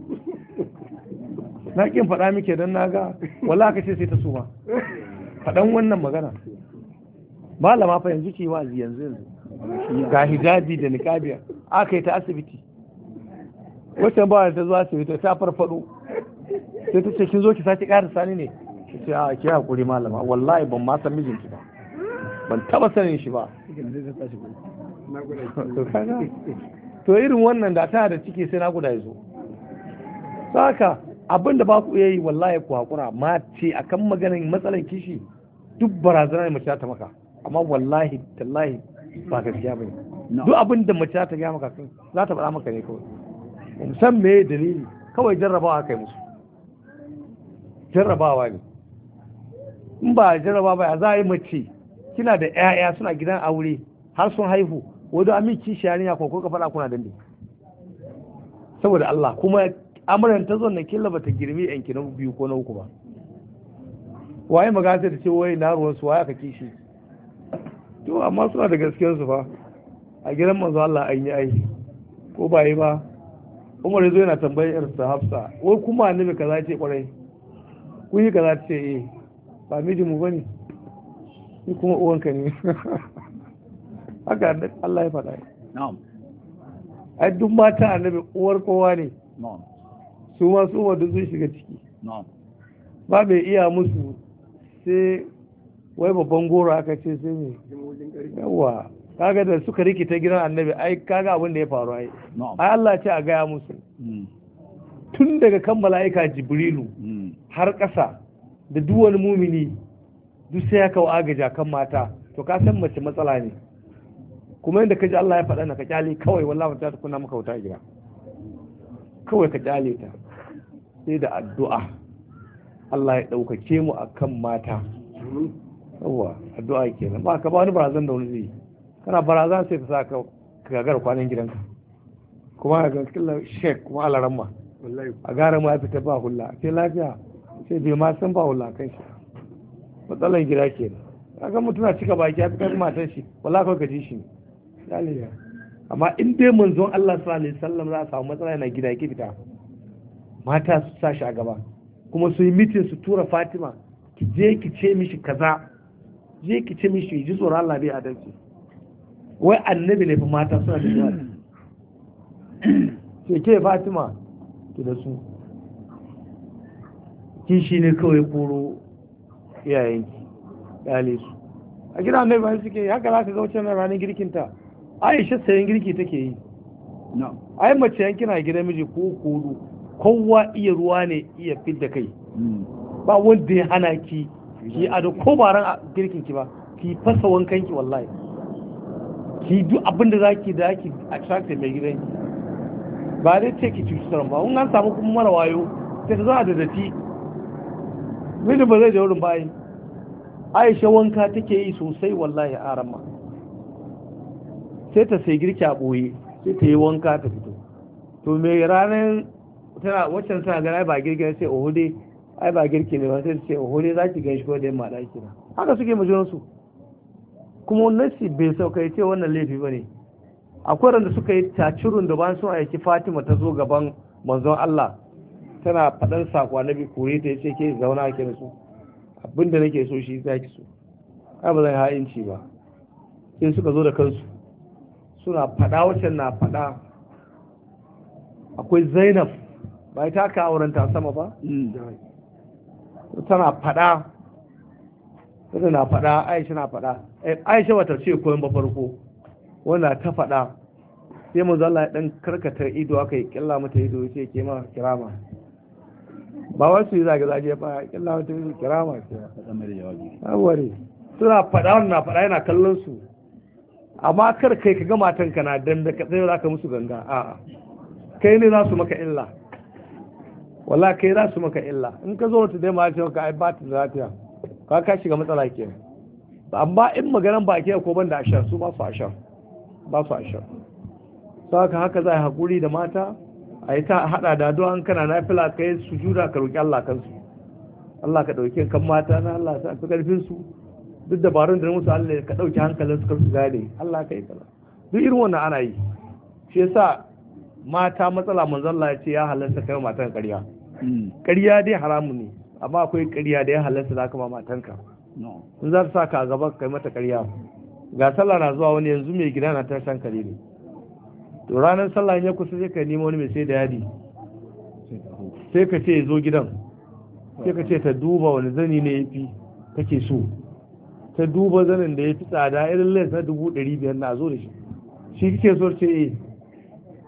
na kin faɗa miki don na ga wala aka ce sai ta suma faɗan wannan magana malama fa yanzu ce wa'azi yanzu yanzu ga hijabi da niqabiya aka yi ta asibiti wata ba ta zuwa asibiti ta farfado sai ta ce kin zo ki sake ƙara sani ne ki ce a ki hakuri malama wallahi ban ma san mijinki ba ban taba sanin shi ba to irin wannan da ta da ciki sai na guda ya zo saka abinda ba ku yi wallahi ku hakura ma ce akan maganin matsalan kishi duk barazana ne mace ta maka, amma wallahi tallahi ba gaskiya bane. No. Duk abin da mace ta ga maka za ta faɗa maka ne kawai. Musan me dalili, kawai jarrabawa kai musu. Jarrabawa ne. In ba jarrabawa ba za a yi mace kina da ƴaƴa suna gidan aure har sun haihu, wadda amin kishi yarinya ko ko ka faɗa kuna dande. Saboda Allah, kuma amuran ta zo na killa bata girmi yanki na biyu ko na uku ba. Waye magana ta ce wai na ruwan su waye aka kishi. To amma suna da gaskiyar su fa. A gidan manzo Allah an yi aiki ko ba yi ba. Umar yazo yana tambayar sa Hafsa, wai kuma annabi kaza ce kwarai. Kun yi kaza ce eh, ba miji mu bane. Ni kuma uwanka ne. Haka Allah ya faɗa. Na'am. Ai duk mata annabi uwar kowa ne. Na'am. Su ma su wadda sun shiga ciki. Na'am. Ba bai iya musu sai wai babban goro aka ce sai ne. Yawa. Kaga da suka rikita gidan annabi ai kaga abin da ya faru ai. Na'am. Ai Allah ce a gaya musu. Mm. Tun daga kan mala'ika Jibrilu Mm. har ƙasa da duk wani mumini duk sai ya kawo agaja kan mata, to ka san mace matsala ne. Kuma yadda ka ji Allah ya faɗa na ka kyale kawai, wallahi ta kunna maka wuta a gida. Kawai ka kyale ta sai da addu'a Allah ya ɗaukake mu akan mata. Yawwa addu'a kenan, ba ka ba wani barazan da wani zai, kana barazan sai ta sa ka gagar kwanan gidanka, kuma ga killa shek kuma alaramma a gara ma ya fita ba hulla sai lafiya, sai bai ma san ba hulla kan shi. Matsalan gida kenan, kaga mutum na cika baki ya fi kai matan shi, wallahi kawai ka ji shi ne. Amma in dai manzon Allah sallallahu alaihi wasallam za a samu matsala yana gida yake fita, mata su sa shi a gaba, kuma su yi mitin su tura Fatima, ki je ki ce mishi kaza, je ki ce mishi ji tsoron Allah bai adalci. Wai annabi ne fa mata suna da yawa. Ke ke Fatima ki da su, ki shi ne kawai koro iyayenki, yale su. A gidan annabi ba suke haka za ka ga wacce ranar girkinta. Aisha sayan girki take yi. No. Ai mace yankina gidan miji ko kudu, kowa iya ruwa ne iya fidda kai. Mm. Ba wanda ya hana ki ki ado ko ba ran girkin ki ba, ki fasa wankan ki wallahi. Ki duk abin da zaki da ki attract mai gidan ki. Ba dai ce ki cuci sauran ba, in an samu kuma mara wayo sai ta zo da datti. Miji ba zai da wurin bayi. Aisha wanka take yi sosai wallahi a rama. Sai ta sai girki a ɓoye, sai ta yi wanka ta fito. To me ranar tana waccan tana gana ba girki sai oho dai ai ba girki ne ba, sai ta ce oho dai za ki gan shi ko da yamma ɗaki na. Haka suke majunansu. Kuma nasi bai sauka ya ce wannan laifi ba ne. Akwai randa suka yi tacirun da ban sun aiki Fatima ta zo gaban manzon Allah tana faɗan sakwa na bi kore ta ya ce ke zauna ke da su. Abinda nake so shi za ki so. Ai ba zan ha'inci ba. Sai suka zo da kansu. Suna faɗa wacce na faɗa. Akwai Zainab ba ita aka auren ta sama ba? Tana faɗa. Tana na faɗa, Aisha na faɗa. Aisha bata ce koyon ba farko. Wanda ta faɗa. Sai mun zalla ya ɗan karkata ido aka yi ƙilla mata ido ya ce ke ma kirama. Ba wasu yi zage-zage ba, ƙilla mata ido kirama ce. Abuwari. Suna faɗa wanda na faɗa yana kallon su. Amma kar kai ka ga matanka na dambe ka tsaye za ka musu ganga, a'a kai ne za su maka illa, wala kai za su maka illa. In ka zo wata dai ma ce maka ai ba ta lafiya, ka ka shiga matsala ke. Amma in maganan ba ke ko ban da ashar, su ba su ashar, ba su ashar. Saka haka za a haƙuri da mata, a yi ta haɗa da addu'a an kana nafila kai sujuda ka roƙi Allah kansu. Allah ka ɗauke kan mata na Allah sa fi ƙarfin su. Duk dabarun da musu Allah ka ɗauki hankalin su karsu gane Allah ka yi kaza. Duk irin wannan ana yi. Shi yasa mata matsala manzon Allah ya ce ya halarta kai matan ƙarya. Ƙarya dai haramun ne, amma akwai ƙarya da ya halarta za ka ma matanka. In za ta sa ka a gaba kai mata ƙarya. Ga sallah na zuwa wani yanzu mai gida na ta shan kare ne. To ranar sallah ya kusa sai ka nemo wani mai sai da yadi. Sai ka ce zo gidan. Sai ka ce ta duba wani zani ne ya fi kake so. Ta duba zanin da ya fi tsada irin lais na dubu ɗari biyar na zo da shi shi kike so ce eh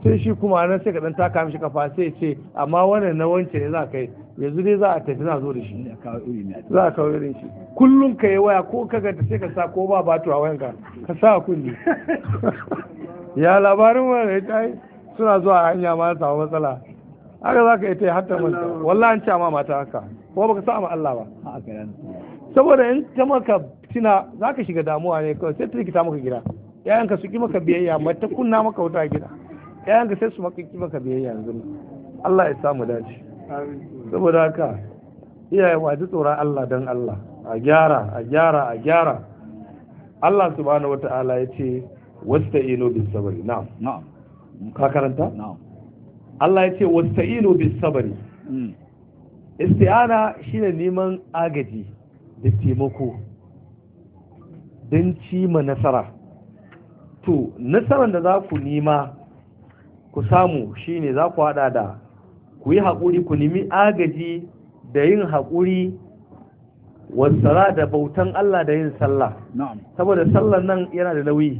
sai shi kuma nan sai ka dan taka mishi kafa sai ce amma wannan na wance ne za ka yi yanzu dai za a tafi na zo da shi za a kawo irin shi kullum ka yi waya ko ka ganta sai ka sa ko ba batu a wayanka ka sa a kunni ya labarin wani ya tayi suna zuwa hanya ma samu matsala haka za ka yi ta yi hatta manta wallah an ce ma mata haka ko baka sa ma Allah ba saboda in ta maka tina za ka shiga damuwa ne kawai sai ta rikita maka gida yayanka su ki maka biyayya mata kunna maka wuta a gida yayanka sai su maka ki maka biyayya yanzu Allah ya samu dace saboda haka iyaye wa ji tsoron Allah don Allah a gyara a gyara a gyara Allah subhanahu wata'ala ya ce wasta'inu bis sabri na'am na'am ka karanta na'am Allah ya ce wasta'inu bis sabri isti'ana shine neman agaji da taimako don cima nasara to nasarar da za ku nima ku samu shine za ku hada da ku yi haƙuri ku nemi agaji da yin haƙuri wasara da bautan Allah da yin sallah saboda sallar nan yana da nauyi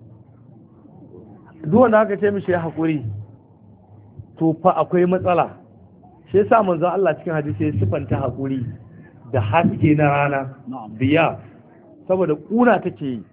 duk wanda aka ce mishi ya haƙuri to fa akwai matsala shi yasa manzo Allah cikin hadisi ya sifanta haƙuri da haske na rana biya saboda kuna take yi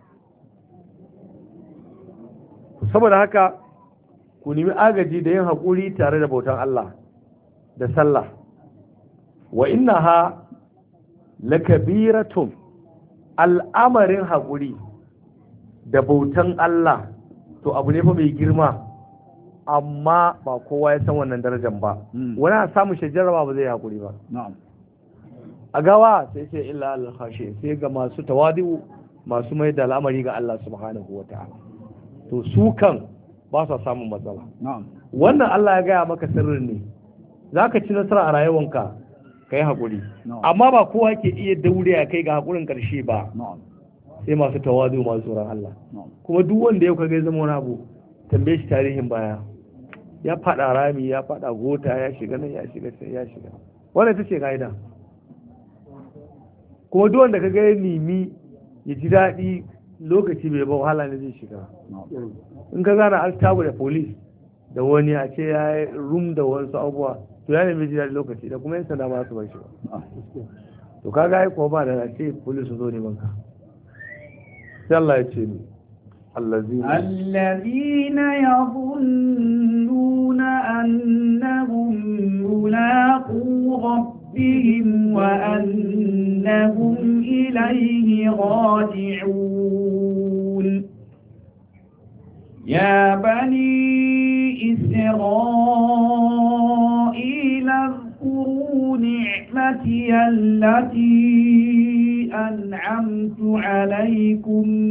saboda haka ku nemi agaji da yin haƙuri tare da bautan Allah da sallah wa innaha lakabiratun al'amarin haƙuri da bautan Allah to abu ne fa mai girma amma ba kowa ya san wannan darajar ba wani a samun shajarwa ba zai haƙuri ba a gawa sai ce illa al-khashi sai ga masu tawadu masu mai da al'amari ga Allah subhanahu wa ta'ala to su kan ba sa samun matsala wannan Allah ya gaya maka sirrin ne zaka ci nasara a rayuwanka kai haƙuri amma ba kowa ke iya daure ya kai ga haƙurin ƙarshe ba sai masu tawadu masu tsoron Allah kuma duk wanda yau kaga zama wani abu tambaye shi tarihin baya ya faɗa rami ya faɗa gota ya shiga nan ya shiga sai ya shiga wannan ita ce ka'ida kuma duk wanda kaga ya nemi ya ji daɗi lokaci bai ba wahala ne zai shiga in ka gana an tabu da police da wani a ce ya yi rum da wasu abubuwa to ya nemi ji daɗi lokaci da kuma yin sanda ba su bai shi ba to ka ga ko ba da a ce police su zo neman ka sai Allah ya ce ni الذين الذين يظنون أنهم ملاقو ربهم وأنهم إليه راجعون يا بني إسرائيل اذكروا نعمتي التي أنعمت عليكم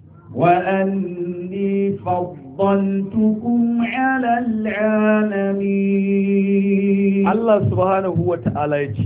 وأني فضلتكم على العالمين الله سبحانه وتعالى يجي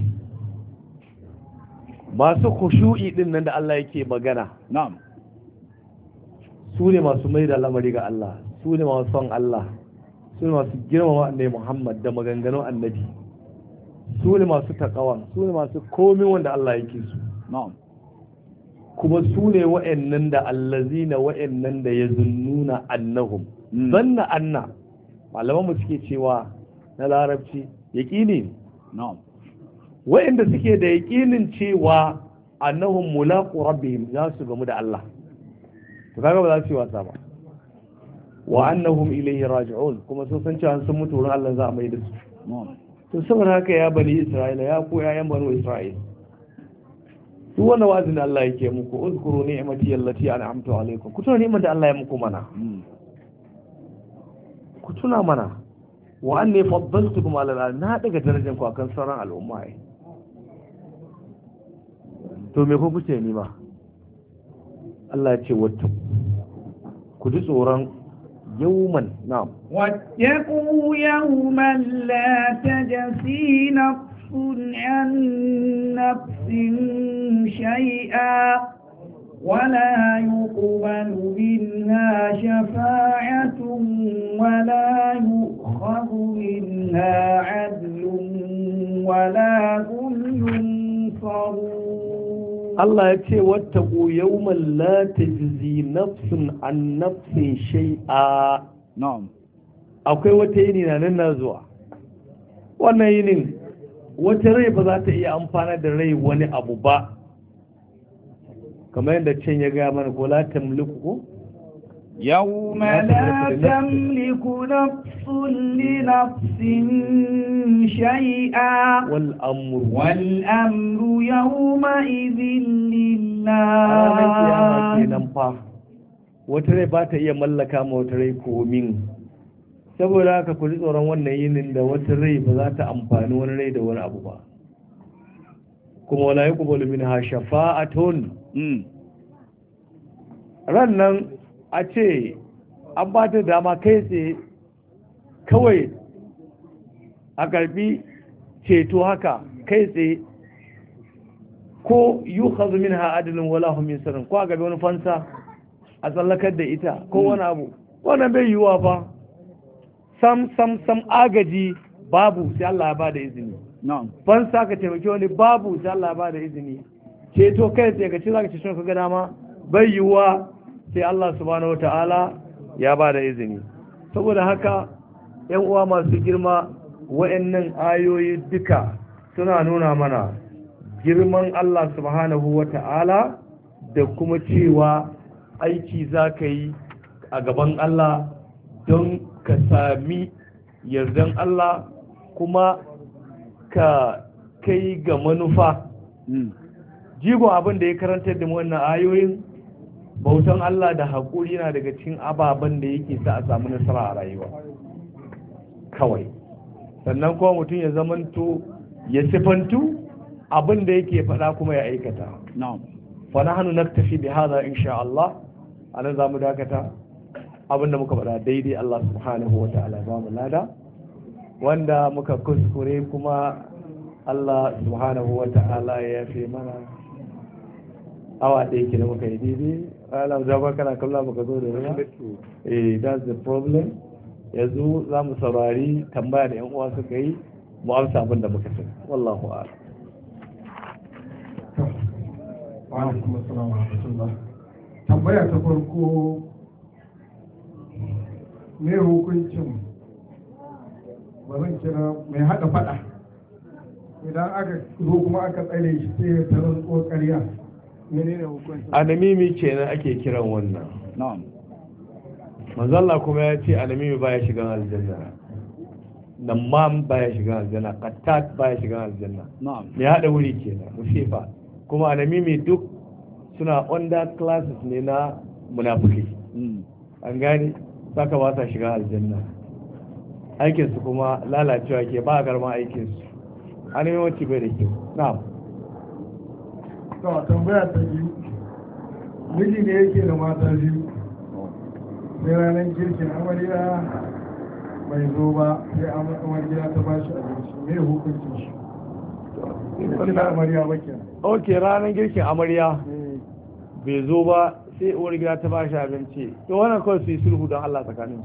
masu khushu'i din nan da Allah yake magana na'am su ne masu mai da lamari ga Allah su ne masu son Allah su ne masu girmama annabi Muhammad da maganganun annabi su ne masu takawa su ne masu komai wanda Allah yake su na'am kuma su ne wa'annan da allazina wa'annan da ya zunnuna annahum zanna anna malaman mu suke cewa na larabci yaqini na'am wa'anda suke da yaqinin cewa annahum mulaqu rabbihim za su gamu da Allah to kaga ba za su yi wasa ba wa annahum ilayhi raji'un kuma sun san cewa sun mutu wurin Allah za a mai da su to saboda haka ya bani Isra'ila ya ko yayan bani Isra'ila duk wannan wa'azin da Allah yake muku uzkuru ni'mati allati an'amtu alaykum ku tuna ni'mar da Allah ya muku mana ku tuna mana wa anni faddaltukum ala al-alamin na daga darajar ku akan sauran al'umma ai to me ku kuce ni ma Allah ya ce wato ku ji tsoron yawman na'am wattaqu yawman la tajzi عن نفس شيئا ولا يقبل منها شفاعة ولا يؤخذ منها عدل ولا هم ينصرون الله يتي واتقوا يوما لا تجزي نفس عن نفس شيئا نعم akwai wata yini na nan na zuwa wannan yinin wata rai ba za ta iya amfana da rai wani abu ba kamar yadda can ya gaya mana ko la tamliku ko يوم لا تملك نفس لنفس شيئا والأمر والأمر يومئذ لله wata rai ba ta iya mallaka ma wata rai komin saboda haka ku ji tsoron wannan yinin da wata rai ba za ta amfani wani rai da wani abu ba kuma wala yuqbalu minha shafa'atun ran nan a ce an ba ta dama kai tsaye kawai a karbi ceto haka kai tsaye ko yi hazu min ha'adilin wala min sarin ko a gabi wani fansa a tsallakar da ita ko wani abu wannan bai yiwuwa ba sam sam sam agaji babu sai Allah ya ba da izini fansa ka taimaki wani babu sai Allah ya ba da izini ceto kai tsaye ka ce za ka ce shi ka ga dama bai yiwuwa sai Allah subhanahu wata'ala ya ba da izini saboda haka yan uwa masu girma wa'annan ayoyi duka suna nuna mana girman Allah subhanahu wata'ala da kuma cewa aiki za ka yi a gaban Allah don ka sami yardan Allah kuma ka kai ga manufa jigon abin da ya karantar da mu wannan ayoyin bautan Allah da haƙuri yana daga cikin ababen da yake sa a samu nasara a rayuwa kawai sannan kuma mutum ya zamanto ya sifantu abin da yake faɗa kuma ya aikata fa nahnu naktafi bi hadha insha Allah anan zamu dakata abin da muka faɗa daidai Allah subhanahu wa ta'ala ba mu lada wanda muka kuskure kuma Allah subhanahu wa ta'ala ya fi mana awa da yake da muka yi daidai ala zaba kana kallon muka zo da yawa eh that's the problem yanzu za mu saurari tambaya da yan uwa suka yi mu amsa abin da muka sani wallahu a'lam wa alaikum assalam wa rahmatullah tambaya ta farko me hukuncin ba zan kira mai hada fada idan aka zo kuma aka tsare shi sai ya tarar kokariya menene hukuncin anamimi kenan ake kiran wannan na'am manzo Allah kuma ya ce anamimi baya shigan aljanna namam baya shigan aljanna qattat baya shigan aljanna na'am me hada wuri kenan musifa kuma anamimi duk suna under classes ne na munafiki an gane saka ba sa shiga aljanna aikin su kuma lalacewa ke ba garma aikin su anamimi wacce bai da kyau na'am to tambaya ta biyu miji ne yake da mata biyu sai ranar girkin amarya bai zo ba sai amarya ta ba shi abinci mai hukuncin shi da amarya ba ke ok ranar girkin amarya bai zo ba sai uwar gida ta ba shi abinci to wannan kawai su yi sulhu don Allah tsakanin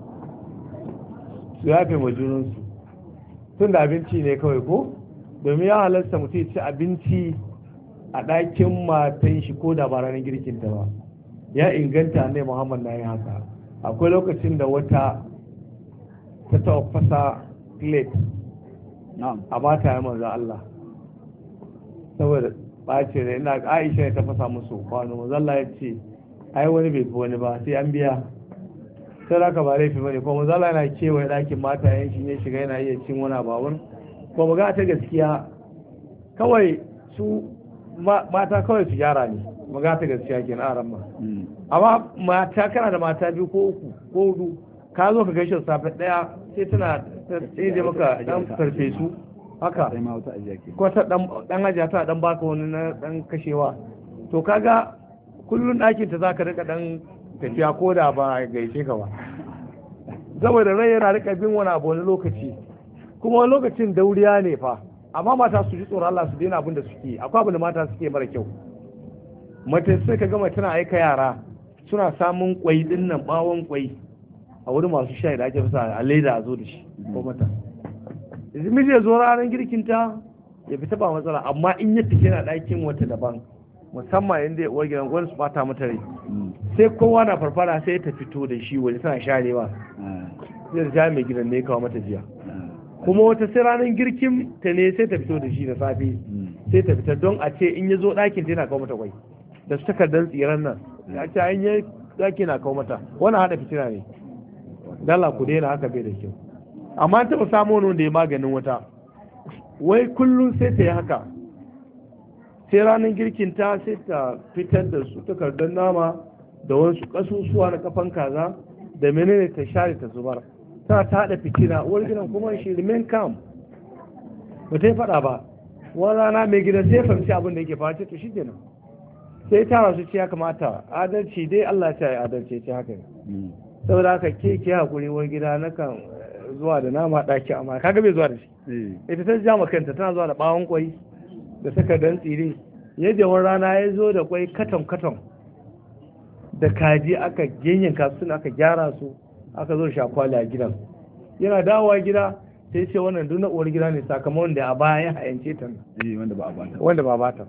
su su yafe ma junansu tun da abinci ne kawai ko domin ya halasta mutum ya ci abinci a ɗakin matan shi ko da ba ranar girkin ta ba ya inganta ne Muhammad na yi haka akwai lokacin da wata ta taɓa fasa plate a mata ya manzan Allah saboda ɓace ne ina Aisha ne ta fasa musu kwano manzan Allah ya ce ai wani bai fi wani ba sai an biya sai raka ba laifi bane kuma manzan Allah yana kewaye ɗakin mata yan shi ne shiga yana iya cin wani babur ko mu ga ta gaskiya kawai su mata kawai su gyara ne mu ga ta gaskiya kenan a ran ma amma mata kana da mata biyu ko uku ko hudu ka zo ka gaishe safe daya sai tana sai da maka dan farfesu haka ko ta dan dan ajiya ta dan baka wani na dan kashewa to kaga kullun dakin ta zaka rika dan tafiya ko da ba gaishe ka ba saboda rai yana rika bin wani abu wani lokaci kuma wani lokacin dauriya ne fa amma mata su ji tsoron Allah su daina abin da suke akwai abin da mata suke mara kyau mace sai ka gama tana aika yara suna samun kwai din nan bawon kwai a wurin masu shayi da ake fasa a leda a zo da shi ko mata miji ya zo ranar girkin ta ya fita ba matsala amma in ya tafi yana ɗakin wata daban musamman inda ya uwar gidan gwani su bata mata rai sai kowa na farfara sai ta fito da shi waje tana sharewa sai ta mai gidan ne kawo mata jiya kuma wata sai ranar girkin ta ne sai ta fito da shi da safe sai ta fita don a ce in ya zo ɗakin ta yana kawo mata kwai da su takardar tsiran nan a ce an yi ɗaki na kawo mata wani haɗa fitina ne dala ku daina haka bai da kyau amma an taɓa samu wani wanda ya maganin wata wai kullum sai ta yi haka sai ranar girkin ta sai ta fitar da su takardar nama da wasu ƙasusuwa na kafan kaza da menene ta share ta zubar ta ta haɗa fitina uwar gidan kuma shi remain calm ba ta yi faɗa ba wani rana mai gidan sai fahimci abin da yake fata to shi kenan sai ta rasu ce ya kamata adalci dai Allah ta yi adalci ce haka ne saboda haka ke ke hakuri wani gida na kan zuwa da nama ɗaki amma kaga bai zuwa da shi ita ta ja kanta tana zuwa da ɓawon kwai da takardar tsire yadda wani rana ya zo da kwai katon katon da kaji aka yanyanka su aka gyara su aka zo shakwali a gidan yana dawowa gida sai ce wannan duk na uwar gida ne sakamakon da a baya ya hayance ta wanda ba a bata wanda ba a bata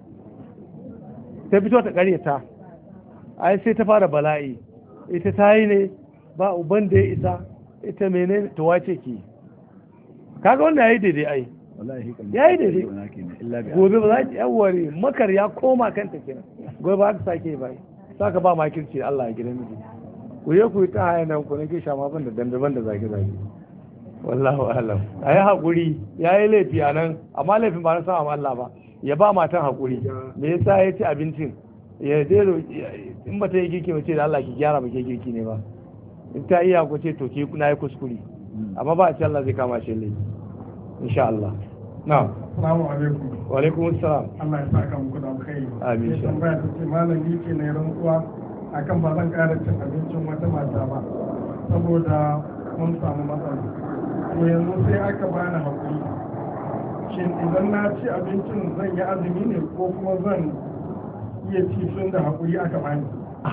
ta fito ta karyata ai sai ta fara bala'i ita ta yi ne ba uban da ya isa ita mene ta wace ki kaga wanda yayi daidai ai yayi daidai gobe ba za ki yawware makar ya koma kanta kenan gobe ba ka sake bai saka ba makirci Allah ya gidan miji ku je ku yi ta haya nan ku nake shama ban da dandaban da zage zage wallahu a'lam ayi hakuri yayi laifi anan amma laifin ba na sama Allah ba ya ba matan hakuri me yasa ya ci abincin ya zero in ba ta yi girki mace da Allah ki gyara ba ke girki ne ba in ta iya ku ce to ke kuna yi kuskure amma ba a ce Allah zai kama shi laifi insha Allah na'am assalamu alaikum wa alaikum assalam Allah ya saka muku da alkhairi amin sai tambaya ta ce malami ke ne rantsuwa akan ba zan ƙara cin abincin wata mata ba saboda mun samu matsala to yanzu sai aka bani hakuri shin idan na ci abincin zan yi azumi ne ko kuma zan iya ci tun da hakuri aka bani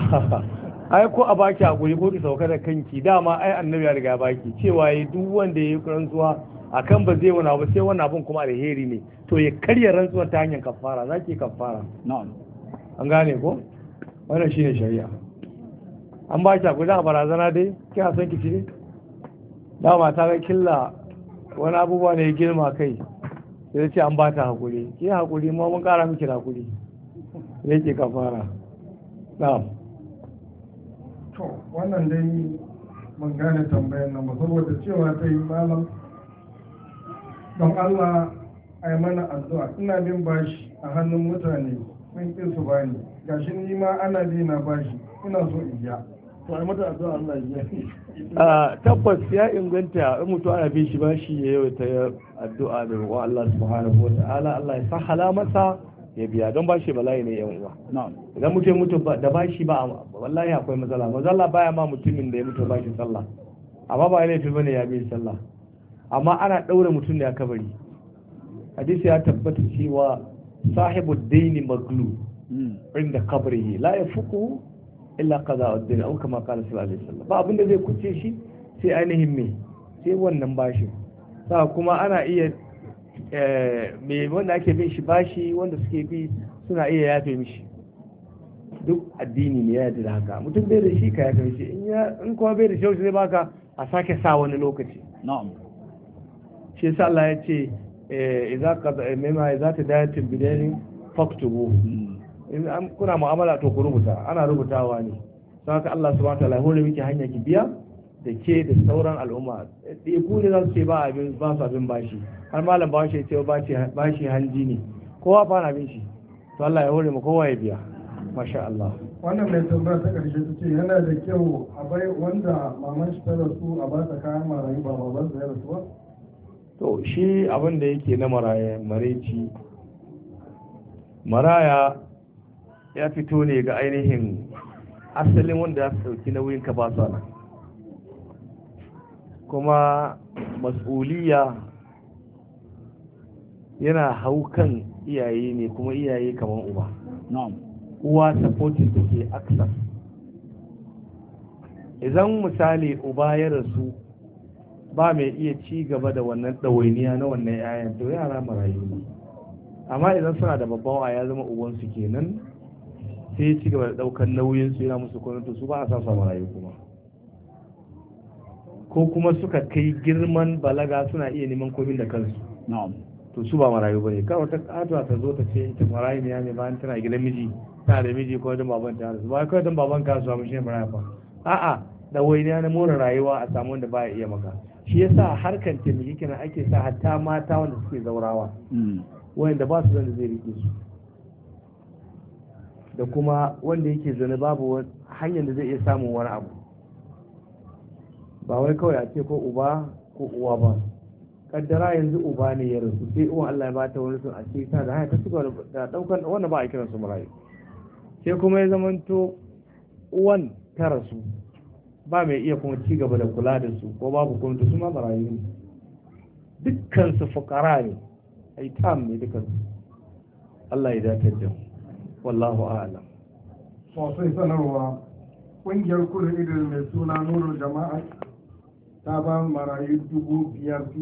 ai ko a baki hakuri ko ki sauka da kanki dama ai annabi ya riga baki cewa yi duk wanda ya yi rantsuwa akan ba zai wani abu sai wannan abun kuma alheri ne to ya karya rantsuwar ta hanyar kafara zaki kafara na'am an gane ko wannan shine shari'a an baki hakuri da barazana dai kina son ki ci ne dama ta ga killa wani abubuwa ne ya girma kai sai ce an ba ta hakuri ki hakuri ma mun kara miki hakuri yake kafara na'am to wannan dai mun gane tambayar nan ba saboda cewa ta yi malam don Allah a yi mana addu'a ina bin bashi a hannun mutane sun ƙin su bani gashi ni ma ana bi na bashi ina so in biya to ai mata addu'a Allah ya biya tabbas ya inganta in mutum ana bin shi bashi ya yi ta addu'a da wa Allah subhanahu wa ta'ala Allah ya sahala masa ya biya don bashi bala'i ne yan uwa idan mutum mutu da bashi ba wallahi akwai matsala matsala baya ma mutumin da ya mutu bashi sallah amma ba laifi bane ya bi sallah amma ana daure mutum da ya kabari hadisi ya tabbata cewa sahibu daini maglu inda kabrihi la yafuku illa qada ad-din aw kama qala sallallahu alaihi wasallam ba abinda zai kuce shi sai ainihin me sai wannan bashi sa kuma ana iya me wanda ake bin shi bashi wanda suke bi suna iya yafe mishi duk addini ne ya yarda da haka mutum bai da shi ka yafe mishi in ya in kuma bai da shi zai baka a sake sa wani lokaci na'am shi yasa Allah ya ce idza qada mimma idza tadayatul bidani faktubu in an kuna mu'amala to ku rubuta ana rubutawa ne don haka Allah subhanahu wa ta'ala ya hore miki hanya ki biya da ke da sauran al'umma ɗaiku ne za su ce ba abin ba su abin bashi har malam bashi ya ce bashi hanji ne kowa fa na bin shi to Allah ya hore mu kowa ya biya masha Allah wannan mai tambaya ta karshe ta ce yana da kyau a bai wanda maman shi ta rasu a ba ta kayan marayu ba baban sa ya rasu ba to shi abin da yake na maraya mareci maraya ya fito ne ga ainihin asalin wanda ya sauki nauyin ka ba su nan kuma mas'uliya yana haukan iyaye ne kuma iyaye kamar uba uwa supporting take access idan misali uba ya rasu ba mai iya ci gaba da wannan ɗawainiya na wannan yayan to yara marayu ne amma idan suna da babban wa ya zama ubansu kenan sai ya ci gaba da ɗaukar nauyinsu yana musu kwanatu su ba a sa marayu kuma ko kuma suka kai girman balaga suna iya neman komin da kansu na'am to su ba marayu bane kawai ta katuwa ta zo ta ce ita marayu ne ne bayan tana gidan miji tana da miji ko da baban ta rasu ba kawai dan baban ka su shi marayu ba a'a da wai ne na more rayuwa a samu wanda baya iya maka shi yasa harkan taimaki kenan ake sa hatta mata wanda suke zaurawa wanda ba su da zai rike su da kuma wanda yake zane babu hanyar da zai iya samun wani abu ba wai kawai a ce ko uba ko uwa ba kaddara yanzu uba ne ya rasu sai uwan Allah ya bata wani sun a ce ta da haya ta cigaba da daukan wanda ba a kiran su marayu sai kuma ya zamanto uwan ta rasu ba mai iya kuma ci gaba da kula da su ko babu kuma su ma marayu ne dukkan su fukara ne ai tam ne dukkan su Allah ya dace da wallahu a'lam sosai sanarwa ƙungiyar kudu idil mai suna nurul jama'a ta ba marayu dubu biyar